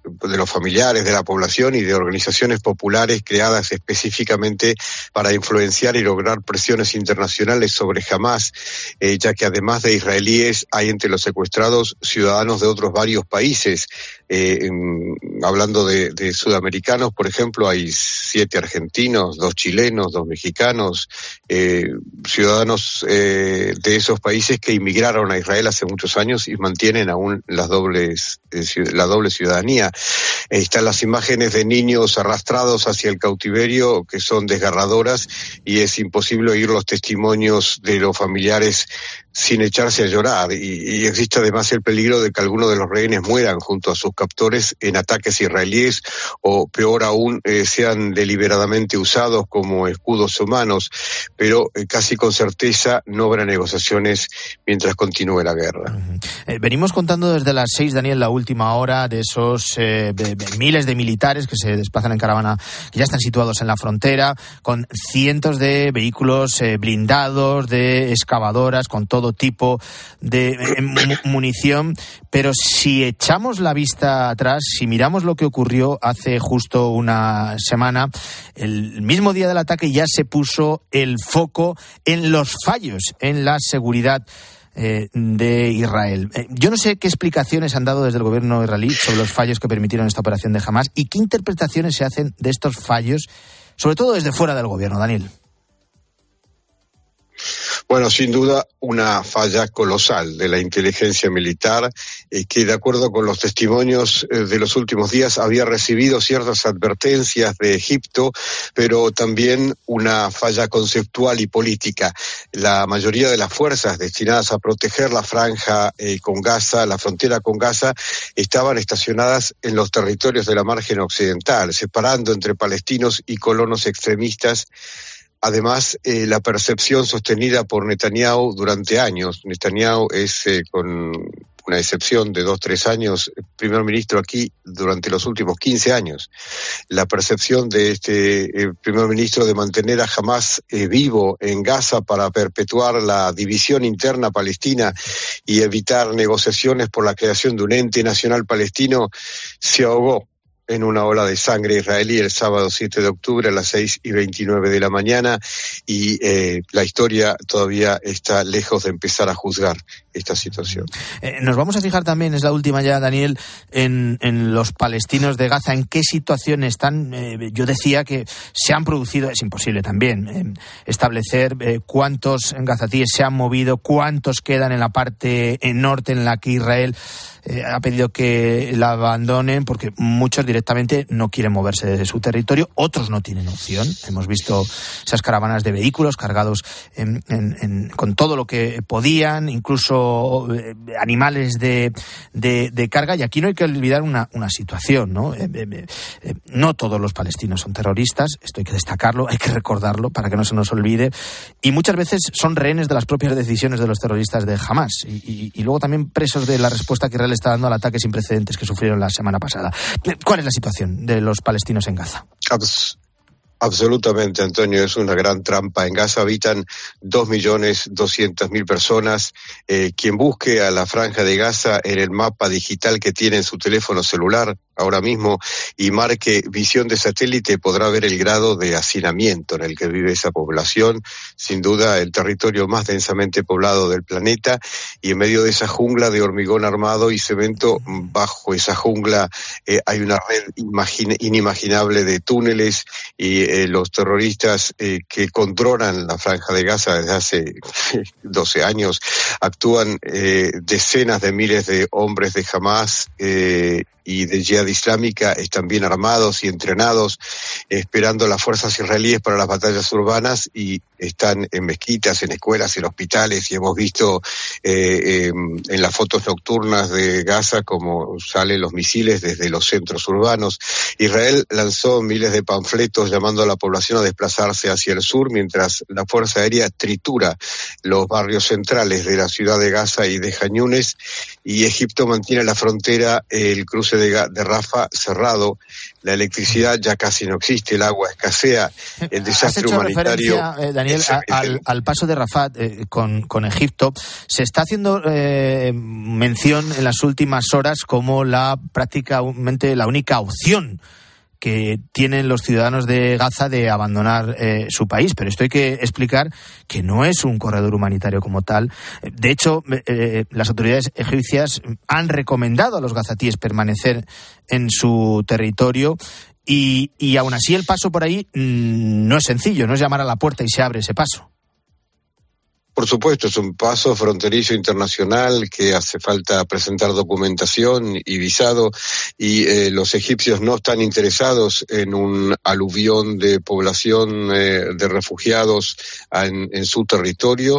y de organizaciones populares creadas específicamente para influenciar y lograr presiones internacionales sobre Hamás, ya que además de israelíes hay entre los secuestrados ciudadanos de otros varios países. Hablando de sudamericanos, por ejemplo, hay 7 argentinos, 2 chilenos, 2 mexicanos, ciudadanos de esos países que inmigraron a Israel hace muchos años y mantienen aún la doble ciudadanía. Están las imágenes de niños arrastrados hacia el cautiverio, que son desgarradoras, y es imposible oír los testimonios de los familiares sin echarse a llorar, y existe además el peligro de que algunos de los rehenes mueran junto a sus captores en ataques israelíes, o peor aún, sean deliberadamente usados como escudos humanos, pero casi con certeza no habrá negociaciones mientras continúe la guerra. Venimos contando desde las 6, Daniel, la última hora de esos de miles de militares que se desplazan en caravana, que ya están situados en la frontera, con cientos de vehículos blindados, de excavadoras, con todo tipo de munición. Pero si echamos la vista atrás, si miramos lo que ocurrió hace justo una semana, el mismo día del ataque ya se puso el foco en los fallos en la seguridad de Israel. Yo no sé qué explicaciones han dado desde el gobierno israelí sobre los fallos que permitieron esta operación de Hamás y qué interpretaciones se hacen de estos fallos, sobre todo desde fuera del gobierno, Daniel. Bueno, sin duda una falla colosal de la inteligencia militar, que de acuerdo con los testimonios de los últimos días había recibido ciertas advertencias de Egipto, pero también una falla conceptual y política. La mayoría de las fuerzas destinadas a proteger la franja con Gaza, la frontera con Gaza, estaban estacionadas en los territorios de la margen occidental, separando entre palestinos y colonos extremistas. Además, la percepción sostenida por Netanyahu durante años. Netanyahu es, con una excepción de 2-3 años, primer ministro aquí durante los últimos 15 años. La percepción de este primer ministro de mantener a Hamás vivo en Gaza para perpetuar la división interna palestina y evitar negociaciones por la creación de un ente nacional palestino se ahogó en una ola de sangre israelí el sábado 7 de octubre a las 6:29 de la mañana, y la historia todavía está lejos de empezar a juzgar esta situación. Nos vamos a fijar también, es la última ya, Daniel, en los palestinos de Gaza, en qué situación están. Yo decía que se han producido, es imposible también establecer cuántos gazatíes se han movido, cuántos quedan en la parte norte en la que Israel ha pedido que la abandonen, porque muchos directamente no quieren moverse desde su territorio, otros no tienen opción. Hemos visto esas caravanas de vehículos cargados con todo lo que podían, incluso animales de carga, y aquí no hay que olvidar una situación, ¿no? No todos los palestinos son terroristas, esto hay que destacarlo, hay que recordarlo para que no se nos olvide, y muchas veces son rehenes de las propias decisiones de los terroristas de Hamás, y luego también presos de la respuesta que Israel está dando al ataque sin precedentes que sufrieron la semana pasada. ¿Cuál es la situación de los palestinos en Gaza? Absolutamente, Antonio, es una gran trampa. En Gaza habitan 2.200.000 personas. Quien busque a la franja de Gaza en el mapa digital que tiene en su teléfono celular ahora mismo y marque visión de satélite, podrá ver el grado de hacinamiento en el que vive esa población. Sin duda, el territorio más densamente poblado del planeta, y en medio de esa jungla de hormigón armado y cemento, bajo esa jungla hay una red inimaginable de túneles, y los terroristas que controlan la Franja de Gaza desde hace 12 años actúan decenas de miles de hombres de Hamás y de Jihad Islámica, están bien armados y entrenados, esperando las fuerzas israelíes para las batallas urbanas, y están en mezquitas, en escuelas, en hospitales, y hemos visto en las fotos nocturnas de Gaza cómo salen los misiles desde los centros urbanos. Israel lanzó miles de panfletos llamando a la población a desplazarse hacia el sur, mientras la Fuerza Aérea tritura los barrios centrales de la ciudad de Gaza y de Jan Yunes, y Egipto mantiene la frontera, el cruce de Rafah cerrado. La electricidad ya casi no existe, el agua escasea, el desastre humanitario. Daniel, al paso de Rafah con Egipto, se está haciendo mención en las últimas horas como prácticamente la única opción que tienen los ciudadanos de Gaza de abandonar su país. Pero esto hay que explicar que no es un corredor humanitario como tal. De hecho, las autoridades egipcias han recomendado a los gazatíes permanecer en su territorio, y aún así el paso por ahí no es sencillo, no es llamar a la puerta y se abre ese paso. Por supuesto, es un paso fronterizo internacional que hace falta presentar documentación y visado, y los egipcios no están interesados en un aluvión de población de refugiados en su territorio.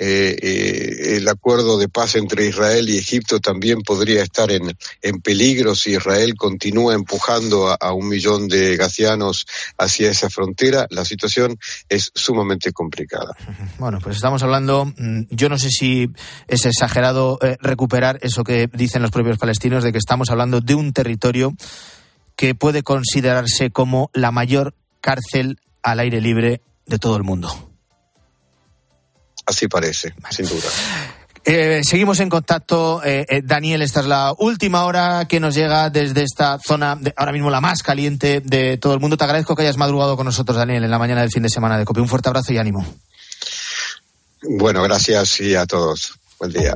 El acuerdo de paz entre Israel y Egipto también podría estar en peligro si Israel continúa empujando a 1 millón de gazianos hacia esa frontera. La situación es sumamente complicada. Bueno, pues estamos hablando, yo no sé si es exagerado recuperar eso que dicen los propios palestinos, de que estamos hablando de un territorio que puede considerarse como la mayor cárcel al aire libre de todo el mundo. Así parece, sin duda. Seguimos en contacto. Daniel, esta es la última hora que nos llega desde esta zona, ahora mismo la más caliente de todo el mundo. Te agradezco que hayas madrugado con nosotros, Daniel, en la mañana del fin de semana de COPE. Un fuerte abrazo y ánimo. Bueno, gracias y a todos. Buen día.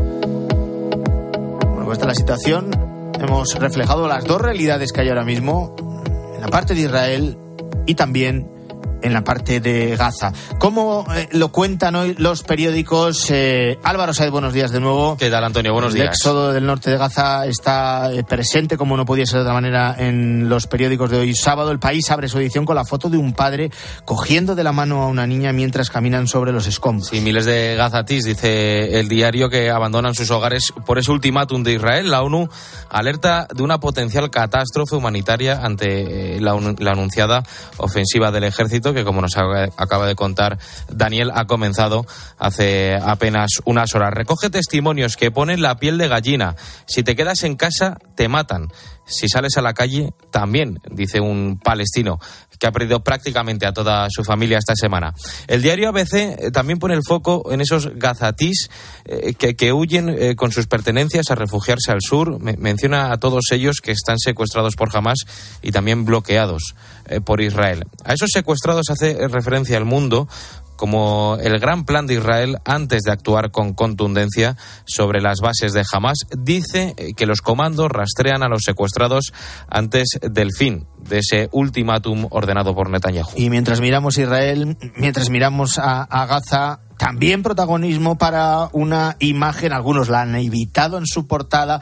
Bueno, pues esta es la situación. Hemos reflejado las dos realidades que hay ahora mismo, en la parte de Israel y también en la parte de Gaza. ¿Cómo lo cuentan hoy los periódicos? Álvaro Saez, buenos días de nuevo. ¿Qué tal, Antonio? Buenos días. El éxodo del norte de Gaza está presente, como no podía ser de otra manera, en los periódicos de hoy sábado. El País abre su edición con la foto de un padre cogiendo de la mano a una niña mientras caminan sobre los escombros. Sí, miles de gazatíes, dice el diario, que abandonan sus hogares por ese ultimátum de Israel. La ONU alerta de una potencial catástrofe humanitaria ante la anunciada ofensiva del ejército, que, como nos acaba de contar Daniel, ha comenzado hace apenas unas horas. Recoge testimonios que ponen la piel de gallina. Si te quedas en casa, te matan. Si sales a la calle, también, dice un palestino que ha perdido prácticamente a toda su familia esta semana. El diario ABC también pone el foco en esos gazatíes que huyen con sus pertenencias a refugiarse al sur. Menciona a todos ellos que están secuestrados por Hamás y también bloqueados por Israel. A esos secuestrados hace referencia El Mundo como el gran plan de Israel antes de actuar con contundencia sobre las bases de Hamás. Dice que los comandos rastrean a los secuestrados antes del fin de ese ultimátum ordenado por Netanyahu. Y mientras miramos Israel, mientras miramos a Gaza, también protagonismo para una imagen, algunos la han evitado en su portada,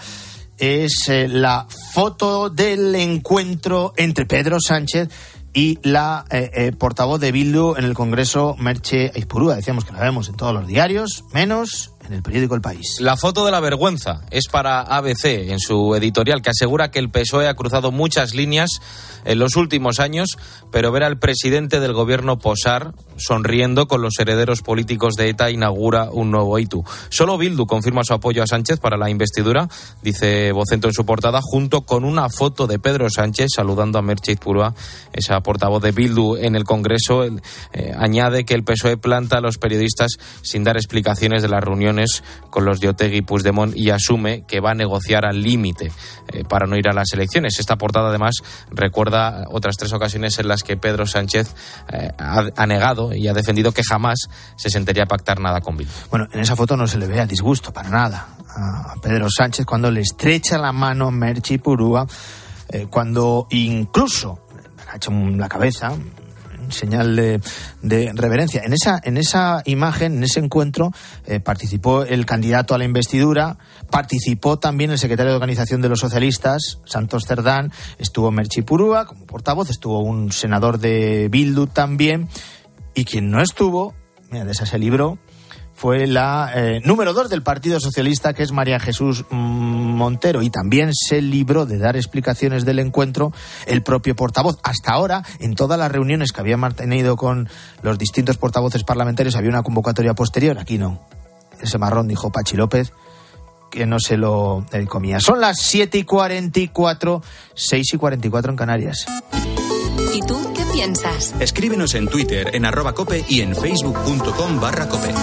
es la foto del encuentro entre Sánchez y la portavoz de Bildu en el Congreso, Merche Aizpurua. Decíamos que la vemos en todos los diarios, menos en el periódico El País. La foto de la vergüenza es para ABC en su editorial, que asegura que el PSOE ha cruzado muchas líneas en los últimos años, pero ver al presidente del gobierno posar sonriendo con los herederos políticos de ETA inaugura un nuevo hito. Solo Bildu confirma su apoyo a Sánchez para la investidura, dice Vocento en su portada, junto con una foto de Pedro Sánchez saludando a Merche Aizpurua, esa portavoz de Bildu en el Congreso. Añade que el PSOE planta a los periodistas sin dar explicaciones de la reunión reuniones con los de Otegi y Puigdemont y asume que va a negociar al límite para no ir a las elecciones. Esta portada, además, recuerda otras 3 ocasiones en las que Pedro Sánchez ha negado y ha defendido que jamás se sentaría a pactar nada con Bildu. Bueno, en esa foto no se le ve a disgusto para nada a Pedro Sánchez cuando le estrecha la mano Merche Purúa, cuando incluso agacha la cabeza en señal de reverencia. En esa imagen, en ese encuentro, participó el candidato a la investidura, participó también el secretario de organización de los socialistas, Santos Cerdán, estuvo Merche Purúa como portavoz, estuvo un senador de Bildu también, y quien no estuvo, mira, de esa se libró, fue la número 2 del Partido Socialista, que es María Jesús Montero, y también se libró de dar explicaciones del encuentro el propio portavoz. Hasta ahora, en todas las reuniones que había mantenido con los distintos portavoces parlamentarios, había una convocatoria posterior. Aquí no. Ese marrón, dijo Pachi López, que no se lo comía. Son las 7:44, 6:44 en Canarias. ¿Y tú qué piensas? Escríbenos en Twitter, en @cope y en facebook.com/cope.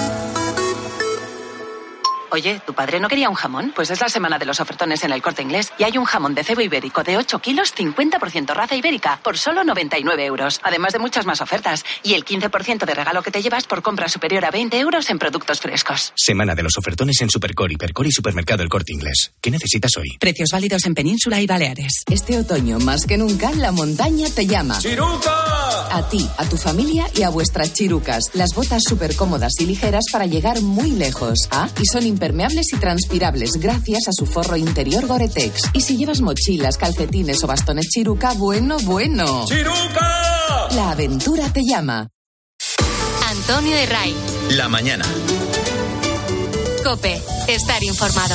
Oye, ¿tu padre no quería un jamón? Pues es la semana de los ofertones en El Corte Inglés y hay un jamón de cebo ibérico de 8 kilos, 50% raza ibérica, por solo 99 euros. Además de muchas más ofertas. Y el 15% de regalo que te llevas por compra superior a 20 euros en productos frescos. Semana de los ofertones en Supercor, Hipercor y Supermercado El Corte Inglés. ¿Qué necesitas hoy? Precios válidos en Península y Baleares. Este otoño, más que nunca, la montaña te llama. ¡Chiruca! A ti, a tu familia y a vuestras chirucas. Las botas súper cómodas y ligeras para llegar muy lejos. Y son impermeables y transpirables gracias a su forro interior Gore-Tex. Y si llevas mochilas, calcetines o bastones Chiruca, bueno. ¡Chiruca! La aventura te llama. Antonio de Ray. La mañana. COPE. Estar informado.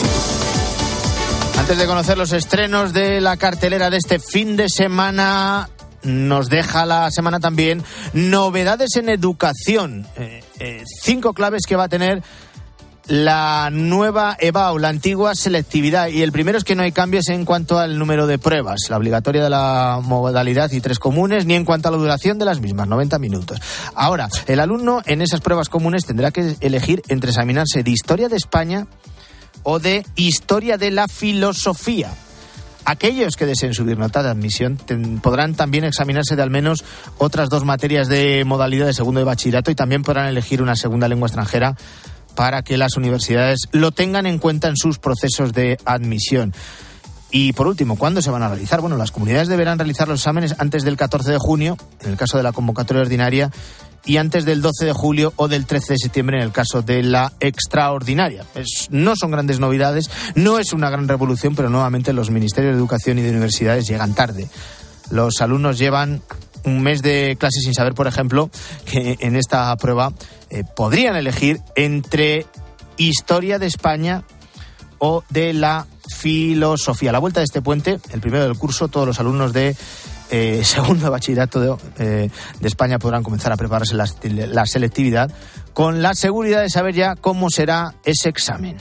Antes de conocer los estrenos de la cartelera de este fin de semana, nos deja la semana también novedades en educación. 5 claves que va a tener la nueva EBAU, la antigua selectividad, y el primero es que no hay cambios en cuanto al número de pruebas, la obligatoria de la modalidad y 3 comunes, ni en cuanto a la duración de las mismas, 90 minutos. Ahora, el alumno en esas pruebas comunes tendrá que elegir entre examinarse de Historia de España o de Historia de la Filosofía. Aquellos que deseen subir nota de admisión podrán también examinarse de al menos otras 2 materias de modalidad de segundo de bachillerato, y también podrán elegir una segunda lengua extranjera para que las universidades lo tengan en cuenta en sus procesos de admisión. Y por último, ¿cuándo se van a realizar? Bueno, las comunidades deberán realizar los exámenes antes del 14 de junio, en el caso de la convocatoria ordinaria, y antes del 12 de julio o del 13 de septiembre en el caso de la extraordinaria. No son grandes novedades, no es una gran revolución, pero nuevamente los ministerios de Educación y de Universidades llegan tarde. Los alumnos llevan un mes de clase sin saber, por ejemplo, que en esta prueba podrían elegir entre Historia de España o de la Filosofía. A la vuelta de este puente, el primero del curso, todos los alumnos de segundo de bachillerato de España podrán comenzar a prepararse la selectividad con la seguridad de saber ya cómo será ese examen.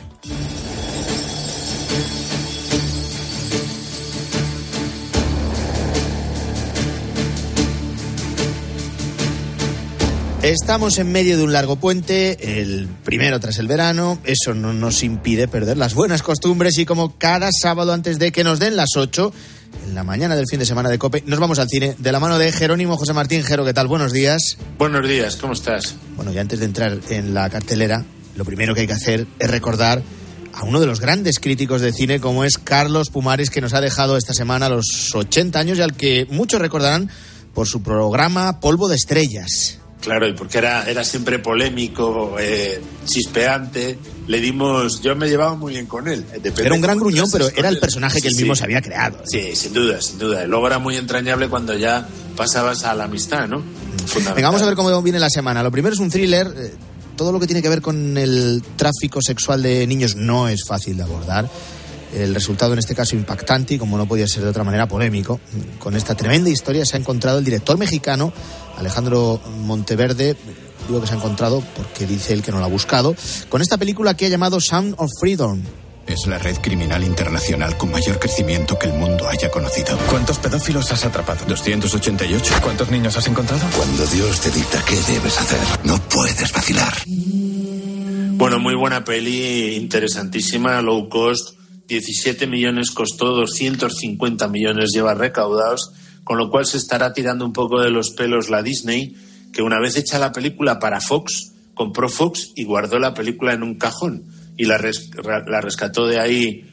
Estamos en medio de un largo puente, el primero tras el verano. Eso no nos impide perder las buenas costumbres, y como cada sábado antes de que nos den las 8, en la mañana del fin de semana de COPE, nos vamos al cine de la mano de Jerónimo José Martín. Jero, ¿qué tal? Buenos días. Buenos días, ¿cómo estás? Bueno, y antes de entrar en la cartelera, lo primero que hay que hacer es recordar a uno de los grandes críticos de cine, como es Carlos Pumares, que nos ha dejado esta semana a los 80 años y al que muchos recordarán por su programa Polvo de Estrellas. Claro, y porque era siempre polémico, chispeante. Yo me llevaba muy bien con él. Era un gran gruñón, pero era el personaje que él mismo se había creado. Sí, sin duda. Y luego era muy entrañable cuando ya pasabas a la amistad, ¿no? Venga, vamos a ver cómo viene la semana. Lo primero es un thriller. Todo lo que tiene que ver con el tráfico sexual de niños no es fácil de abordar. El resultado en este caso impactante y, como no podía ser de otra manera, polémico. Con esta tremenda historia se ha encontrado el director mexicano Alejandro Monteverde. Digo que se ha encontrado porque dice él que no lo ha buscado, con esta película que ha llamado Sound of Freedom. Es la red criminal internacional con mayor crecimiento que el mundo haya conocido. ¿Cuántos pedófilos has atrapado? 288. ¿Cuántos niños has encontrado? Cuando Dios te dicta qué debes hacer, no puedes vacilar. Bueno, muy buena peli, interesantísima, low cost, 17 millones costó, 250 millones lleva recaudados, con lo cual se estará tirando un poco de los pelos la Disney, que una vez hecha la película para Fox, compró Fox y guardó la película en un cajón y la rescató de ahí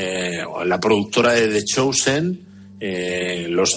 la productora de The Chosen, los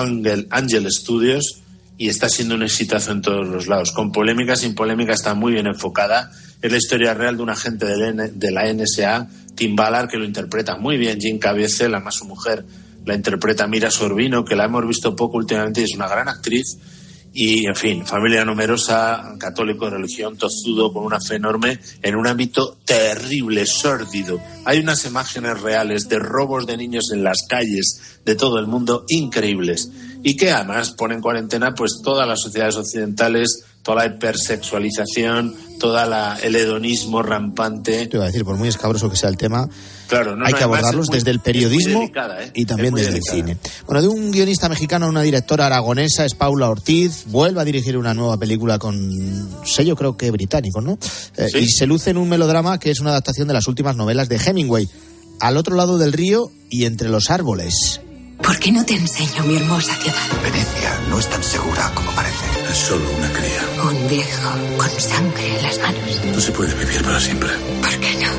Angel Studios, y está siendo un exitazo en todos los lados. Con polémica, sin polémica, está muy bien enfocada. Es la historia real de un agente de la NSA, Tim Ballard, que lo interpreta muy bien Jim Caviezel, además su mujer la interpreta Mira Sorvino, que la hemos visto poco últimamente y es una gran actriz. Y, en fin, familia numerosa, católico de religión, tozudo, con una fe enorme, en un ámbito terrible, sórdido. Hay unas imágenes reales de robos de niños en las calles de todo el mundo increíbles. Y que además pone en cuarentena pues todas las sociedades occidentales, toda la hipersexualización, el hedonismo rampante. Te iba a decir, por muy escabroso que sea el tema, claro, hay que abordarlos desde el periodismo y también desde el cine. Bueno, de un guionista mexicano a una directora aragonesa, es Paula Ortiz, vuelve a dirigir una nueva película con sello creo que británico, ¿no? ¿Sí? Y se luce en un melodrama que es una adaptación de las últimas novelas de Hemingway, Al otro lado del río y Entre los árboles. ¿Por qué no te enseño mi hermosa ciudad? Venecia no es tan segura como parece. Es solo una cría. Un viejo con sangre en las manos. No se puede vivir para siempre. ¿Por qué no?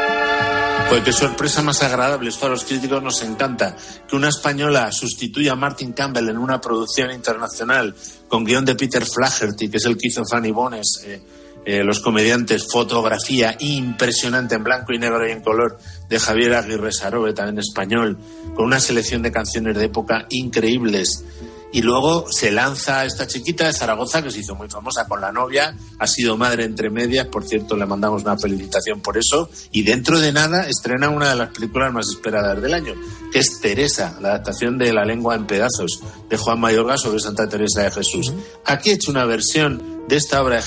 Pues qué sorpresa más agradable. Esto a los críticos nos encanta. Que una española sustituya a Martin Campbell en una producción internacional con guión de Peter Flaherty, que es el que hizo Fanny Bones, Los comediantes, fotografía impresionante en blanco y negro y en color de Javier Aguirre Sarobe, también español, con una selección de canciones de época increíbles. Y luego se lanza esta chiquita de Zaragoza, que se hizo muy famosa con La novia, ha sido madre entre medias, por cierto le mandamos una felicitación por eso, y dentro de nada estrena una de las películas más esperadas del año, que es Teresa, la adaptación de La lengua en pedazos, de Juan Mayorga sobre Santa Teresa de Jesús. Aquí he hecho una versión de esta obra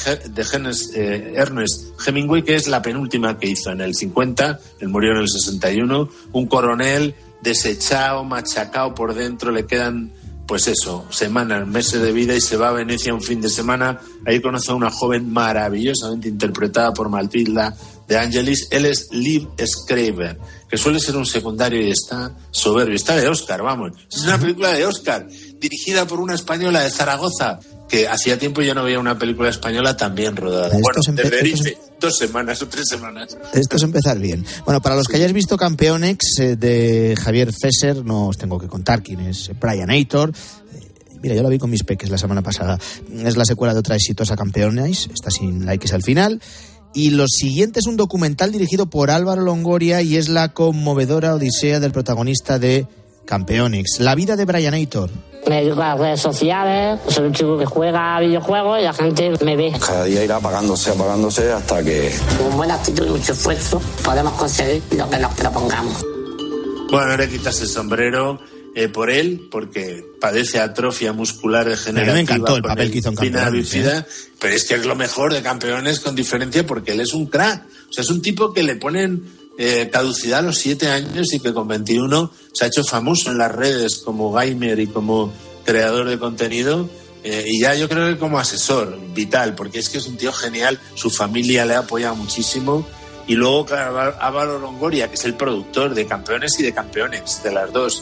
de Ernest Hemingway, que es la penúltima que hizo en el 50, él murió en el 61, un coronel desechado, machacado por dentro, le quedan pues eso, semanas, meses de vida y se va a Venecia un fin de semana. Ahí conoce a una joven maravillosamente interpretada por Matilda de Angelis. Él es Liv Schreiber, que suele ser un secundario y está soberbio. Está de Oscar, vamos. Es una película de Oscar, dirigida por una española de Zaragoza, que hacía tiempo yo no veía una película española tan bien rodada. Bueno, de Tenerife, 2 semanas o 3 semanas. Esto es empezar bien. Bueno, para los que hayáis visto Campeonex de Javier Fesser, no os tengo que contar quién es Brian Aitor. Mira, yo la vi con mis peques la semana pasada. Es la secuela de otra exitosa Campeonex, está sin likes al final. Y lo siguiente es un documental dirigido por Álvaro Longoria y es la conmovedora odisea del protagonista de Campeonex, la vida de Brian Aitor. Me dedico a las redes sociales, soy un chico que juega videojuegos y la gente me ve. Cada día irá apagándose hasta que... Con buena actitud y mucho esfuerzo podemos conseguir lo que nos propongamos. Bueno, ahora quitas el sombrero por él, porque padece atrofia muscular degenerativa. Me encantó el papel que hizo en Campeones. Pero es que es lo mejor de Campeones con diferencia, porque él es un crack. O sea, es un tipo que le ponen caducidad a los 7 años y que con 21 se ha hecho famoso en las redes como gamer y como creador de contenido, y ya yo creo que como asesor vital, porque es que es un tío genial, su familia le ha apoyado muchísimo. Y luego, claro, Álvaro Longoria, que es el productor de Campeones y de Campeones, de las dos.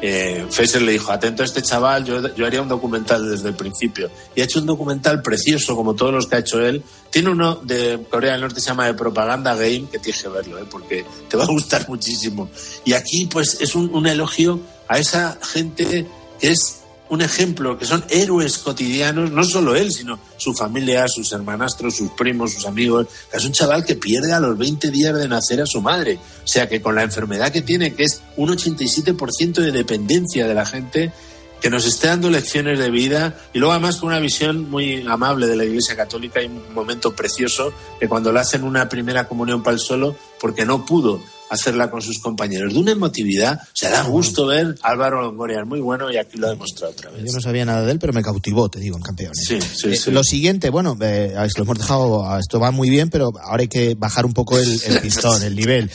Fesser le dijo, atento a este chaval, yo haría un documental desde el principio. Y ha hecho un documental precioso, como todos los que ha hecho él. Tiene uno de Corea del Norte, se llama The Propaganda Game, que tienes que verlo, porque te va a gustar muchísimo. Y aquí, pues, es un elogio a esa gente que es un ejemplo, que son héroes cotidianos, no solo él, sino su familia, sus hermanastros, sus primos, sus amigos. Es un chaval que pierde a los 20 días de nacer a su madre. O sea, que con la enfermedad que tiene, que es un 87% de dependencia de la gente, que nos esté dando lecciones de vida, y luego además con una visión muy amable de la Iglesia Católica. Hay un momento precioso que cuando le hacen una primera comunión para él solo, porque no pudo hacerla con sus compañeros, de una emotividad, o sea, da gusto ver a Álvaro Longoria, es muy bueno y aquí lo ha demostrado otra vez. Yo no sabía nada de él, pero me cautivó, te digo, en Campeones. Sí. Lo siguiente, bueno, lo hemos dejado, esto va muy bien, pero ahora hay que bajar un poco el pistón, el nivel.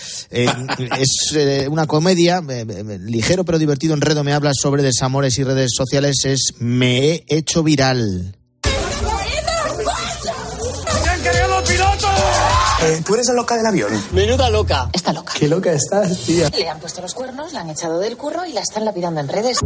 Es una comedia, ligero pero divertido, Enredo me habla sobre desamores y redes sociales, es Me he hecho viral. ¡Se han querido los pilotos! ¿Tú eres la loca del avión? Menuda loca. Está loca. Qué loca estás, tía. Le han puesto los cuernos, la han echado del curro y la están lapidando en redes.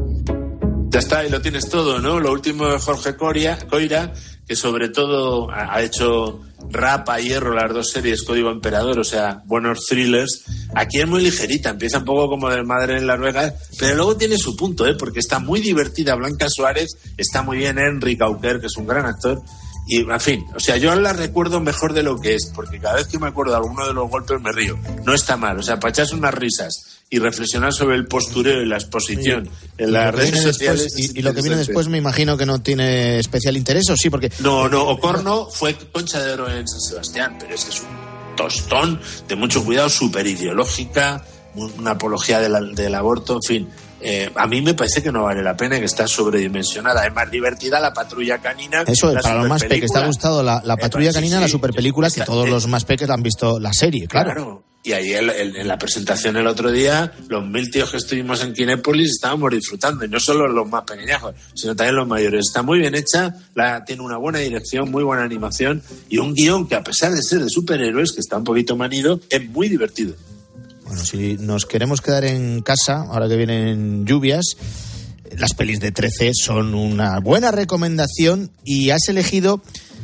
Ya está, y lo tienes todo, ¿no? Lo último de Jorge Coira, que sobre todo ha hecho Rap a Hierro, las dos series, Código Emperador, o sea, buenos thrillers. Aquí es muy ligerita, empieza un poco como de Madre en Las Vegas, pero luego tiene su punto, porque está muy divertida Blanca Suárez, está muy bien Henry Cauquer, que es un gran actor. Y, en fin, o sea, yo la recuerdo mejor de lo que es, porque cada vez que me acuerdo de alguno de los golpes me río. No está mal, o sea, para echarse unas risas y reflexionar sobre el postureo y la exposición en las redes sociales. Y lo que viene después me imagino que no tiene especial interés, ¿o sí? Porque No, Ocorno fue Concha de Oro en San Sebastián, pero es que es un tostón de mucho cuidado, súper ideológica, una apología del aborto, en fin. A mí me parece que no vale la pena, que está sobredimensionada. Es más divertida La Patrulla Canina. Eso es, para los más peques. ¿Te ha gustado la Patrulla Canina, sí, la superpelícula? Que todos los más peques han visto la serie, claro. Y ahí en la presentación el otro día, los 1000 tíos que estuvimos en Kinépolis estábamos disfrutando, y no solo los más pequeñajos, sino también los mayores. Está muy bien hecha, tiene una buena dirección, muy buena animación y un guión que, a pesar de ser de superhéroes, que está un poquito manido, es muy divertido. Bueno, si nos queremos quedar en casa, ahora que vienen lluvias, las pelis de 13 son una buena recomendación, y has elegido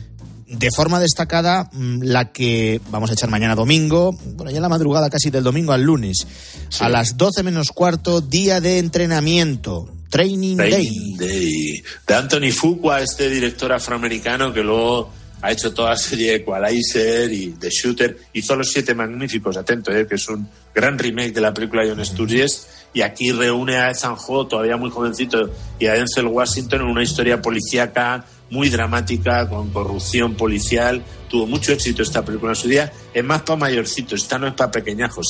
de forma destacada la que vamos a echar mañana domingo, bueno, ya en la madrugada casi del domingo al lunes, sí, a las 12 menos cuarto, día de entrenamiento, Training Day. De Anthony Fuqua, este director afroamericano que luego ha hecho toda la serie de Equalizer y The Shooter, hizo Los Siete Magníficos, atento, que es un gran remake de la película de John Sturges, y aquí reúne a Ethan Hawke, todavía muy jovencito, y a Denzel Washington en una historia policíaca muy dramática, con corrupción policial. Tuvo mucho éxito esta película en su día. Es más para mayorcitos, esta no es para pequeñajos,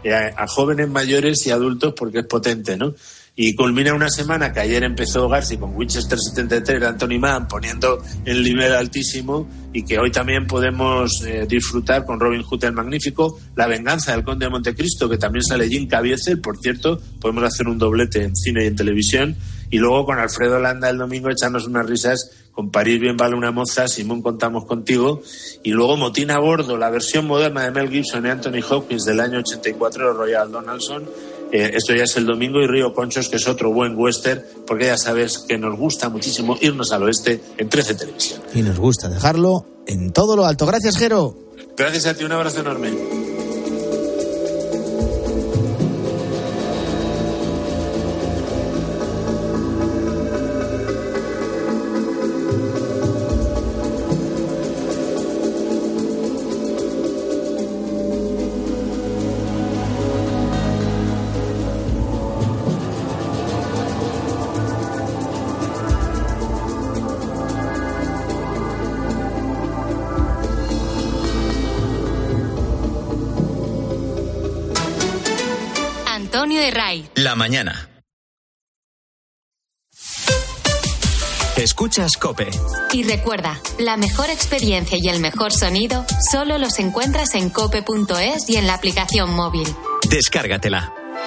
a jóvenes, mayores y adultos, porque es potente, ¿no? Y culmina una semana que ayer empezó Garci con Winchester 73 de Anthony Mann, poniendo el nivel altísimo, y que hoy también podemos disfrutar con Robin Hood el Magnífico, La Venganza del Conde de Montecristo, que también sale Jim Caviezel, por cierto, podemos hacer un doblete en cine y en televisión, y luego con Alfredo Landa el domingo echarnos unas risas con París bien vale una moza, Simón contamos contigo, y luego Motín a bordo, la versión moderna de Mel Gibson y Anthony Hopkins del año 84 de Royal Donaldson. Esto ya es el domingo, y Río Conchos, que es otro buen western, porque ya sabes que nos gusta muchísimo irnos al oeste en 13 Televisión. Y nos gusta dejarlo en todo lo alto. Gracias, Jero. Gracias a ti, un abrazo enorme. Antonio de Ray. La mañana. Escuchas COPE. Y recuerda, la mejor experiencia y el mejor sonido solo los encuentras en cope.es y en la aplicación móvil. Descárgatela.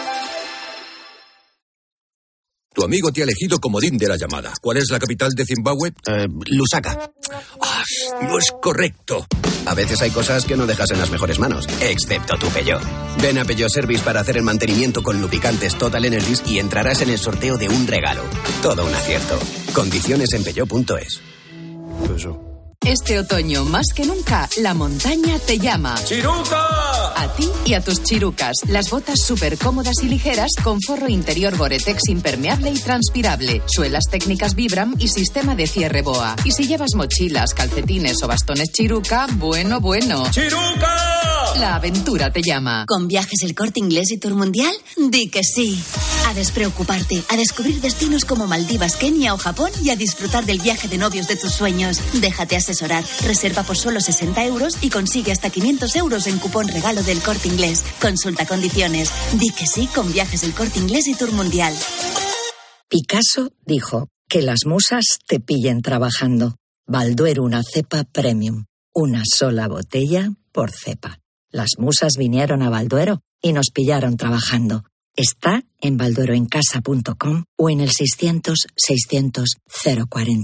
Tu amigo te ha elegido comodín de la llamada. ¿Cuál es la capital de Zimbabue? Lusaka. No es correcto. A veces hay cosas que no dejas en las mejores manos, excepto tu Peugeot. Ven a Peugeot Service para hacer el mantenimiento con lubricantes Total Energies y entrarás en el sorteo de un regalo. Todo un acierto. Condiciones en peugeot.es. Este otoño, más que nunca, la montaña te llama. ¡Chiruca! A ti y a tus chirucas. Las botas súper cómodas y ligeras con forro interior Gore-Tex impermeable y transpirable. Suelas técnicas Vibram y sistema de cierre BOA. Y si llevas mochilas, calcetines o bastones Chiruca, bueno. ¡Chiruca! La aventura te llama. ¿Con Viajes El Corte Inglés y Tour Mundial? Di que sí. A despreocuparte, a descubrir destinos como Maldivas, Kenia o Japón y a disfrutar del viaje de novios de tus sueños. Déjate asesorar. Reserva por solo 60 euros y consigue hasta 500 euros en cupón regalo del Corte Inglés. Consulta condiciones. Di que sí con Viajes El Corte Inglés y Tour Mundial. Picasso dijo que las musas te pillen trabajando. Balduero, una cepa premium. Una sola botella por cepa. Las musas vinieron a Balduero y nos pillaron trabajando. Está en baldueroencasa.com o en el 600 600 040.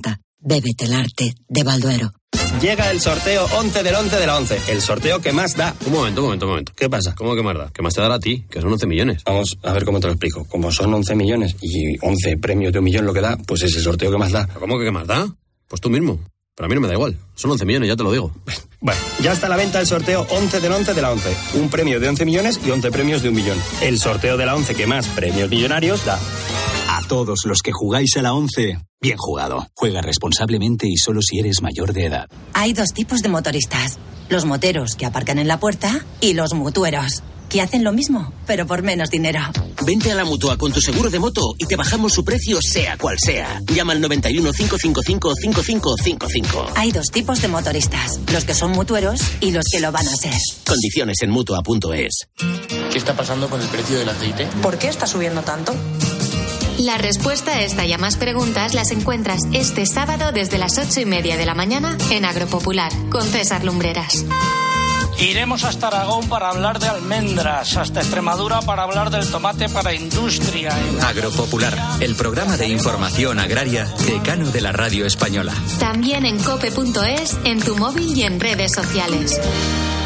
Bébete el arte de Balduero. Llega el sorteo 11 del 11 de la 11, el sorteo que más da. Un momento. ¿Qué pasa? ¿Cómo que más da? ¿Qué más te dará a ti? Que son 11 millones. Vamos a ver cómo te lo explico. Como son 11 millones y 11 premios de 1 millón lo que da, pues es el sorteo que más da. ¿Cómo que más da? Pues tú mismo. Pero a mí no me da igual. Son 11 millones, ya te lo digo. Bueno, ya está a la venta el sorteo 11 del 11 de la 11. Un premio de 11 millones y 11 premios de 1 millón. El sorteo de la 11 que más premios millonarios da. A todos los que jugáis a la 11, bien jugado. Juega responsablemente y solo si eres mayor de edad. Hay 2 tipos de motoristas. Los moteros, que aparcan en la puerta, y los mutueros, que hacen lo mismo, pero por menos dinero. Vente a la Mutua con tu seguro de moto y te bajamos su precio sea cual sea. Llama al 91 555 5555. Hay 2 tipos de motoristas, los que son mutueros y los que lo van a ser. Condiciones en Mutua.es. ¿Qué está pasando con el precio del aceite? ¿Por qué está subiendo tanto? La respuesta a esta y a más preguntas las encuentras este sábado desde las 8:30 de la mañana en Agropopular, con César Lumbreras. Iremos hasta Aragón para hablar de almendras, hasta Extremadura para hablar del tomate para industria. Agropopular, el programa de información agraria decano de la radio española. También en cope.es, en tu móvil y en redes sociales.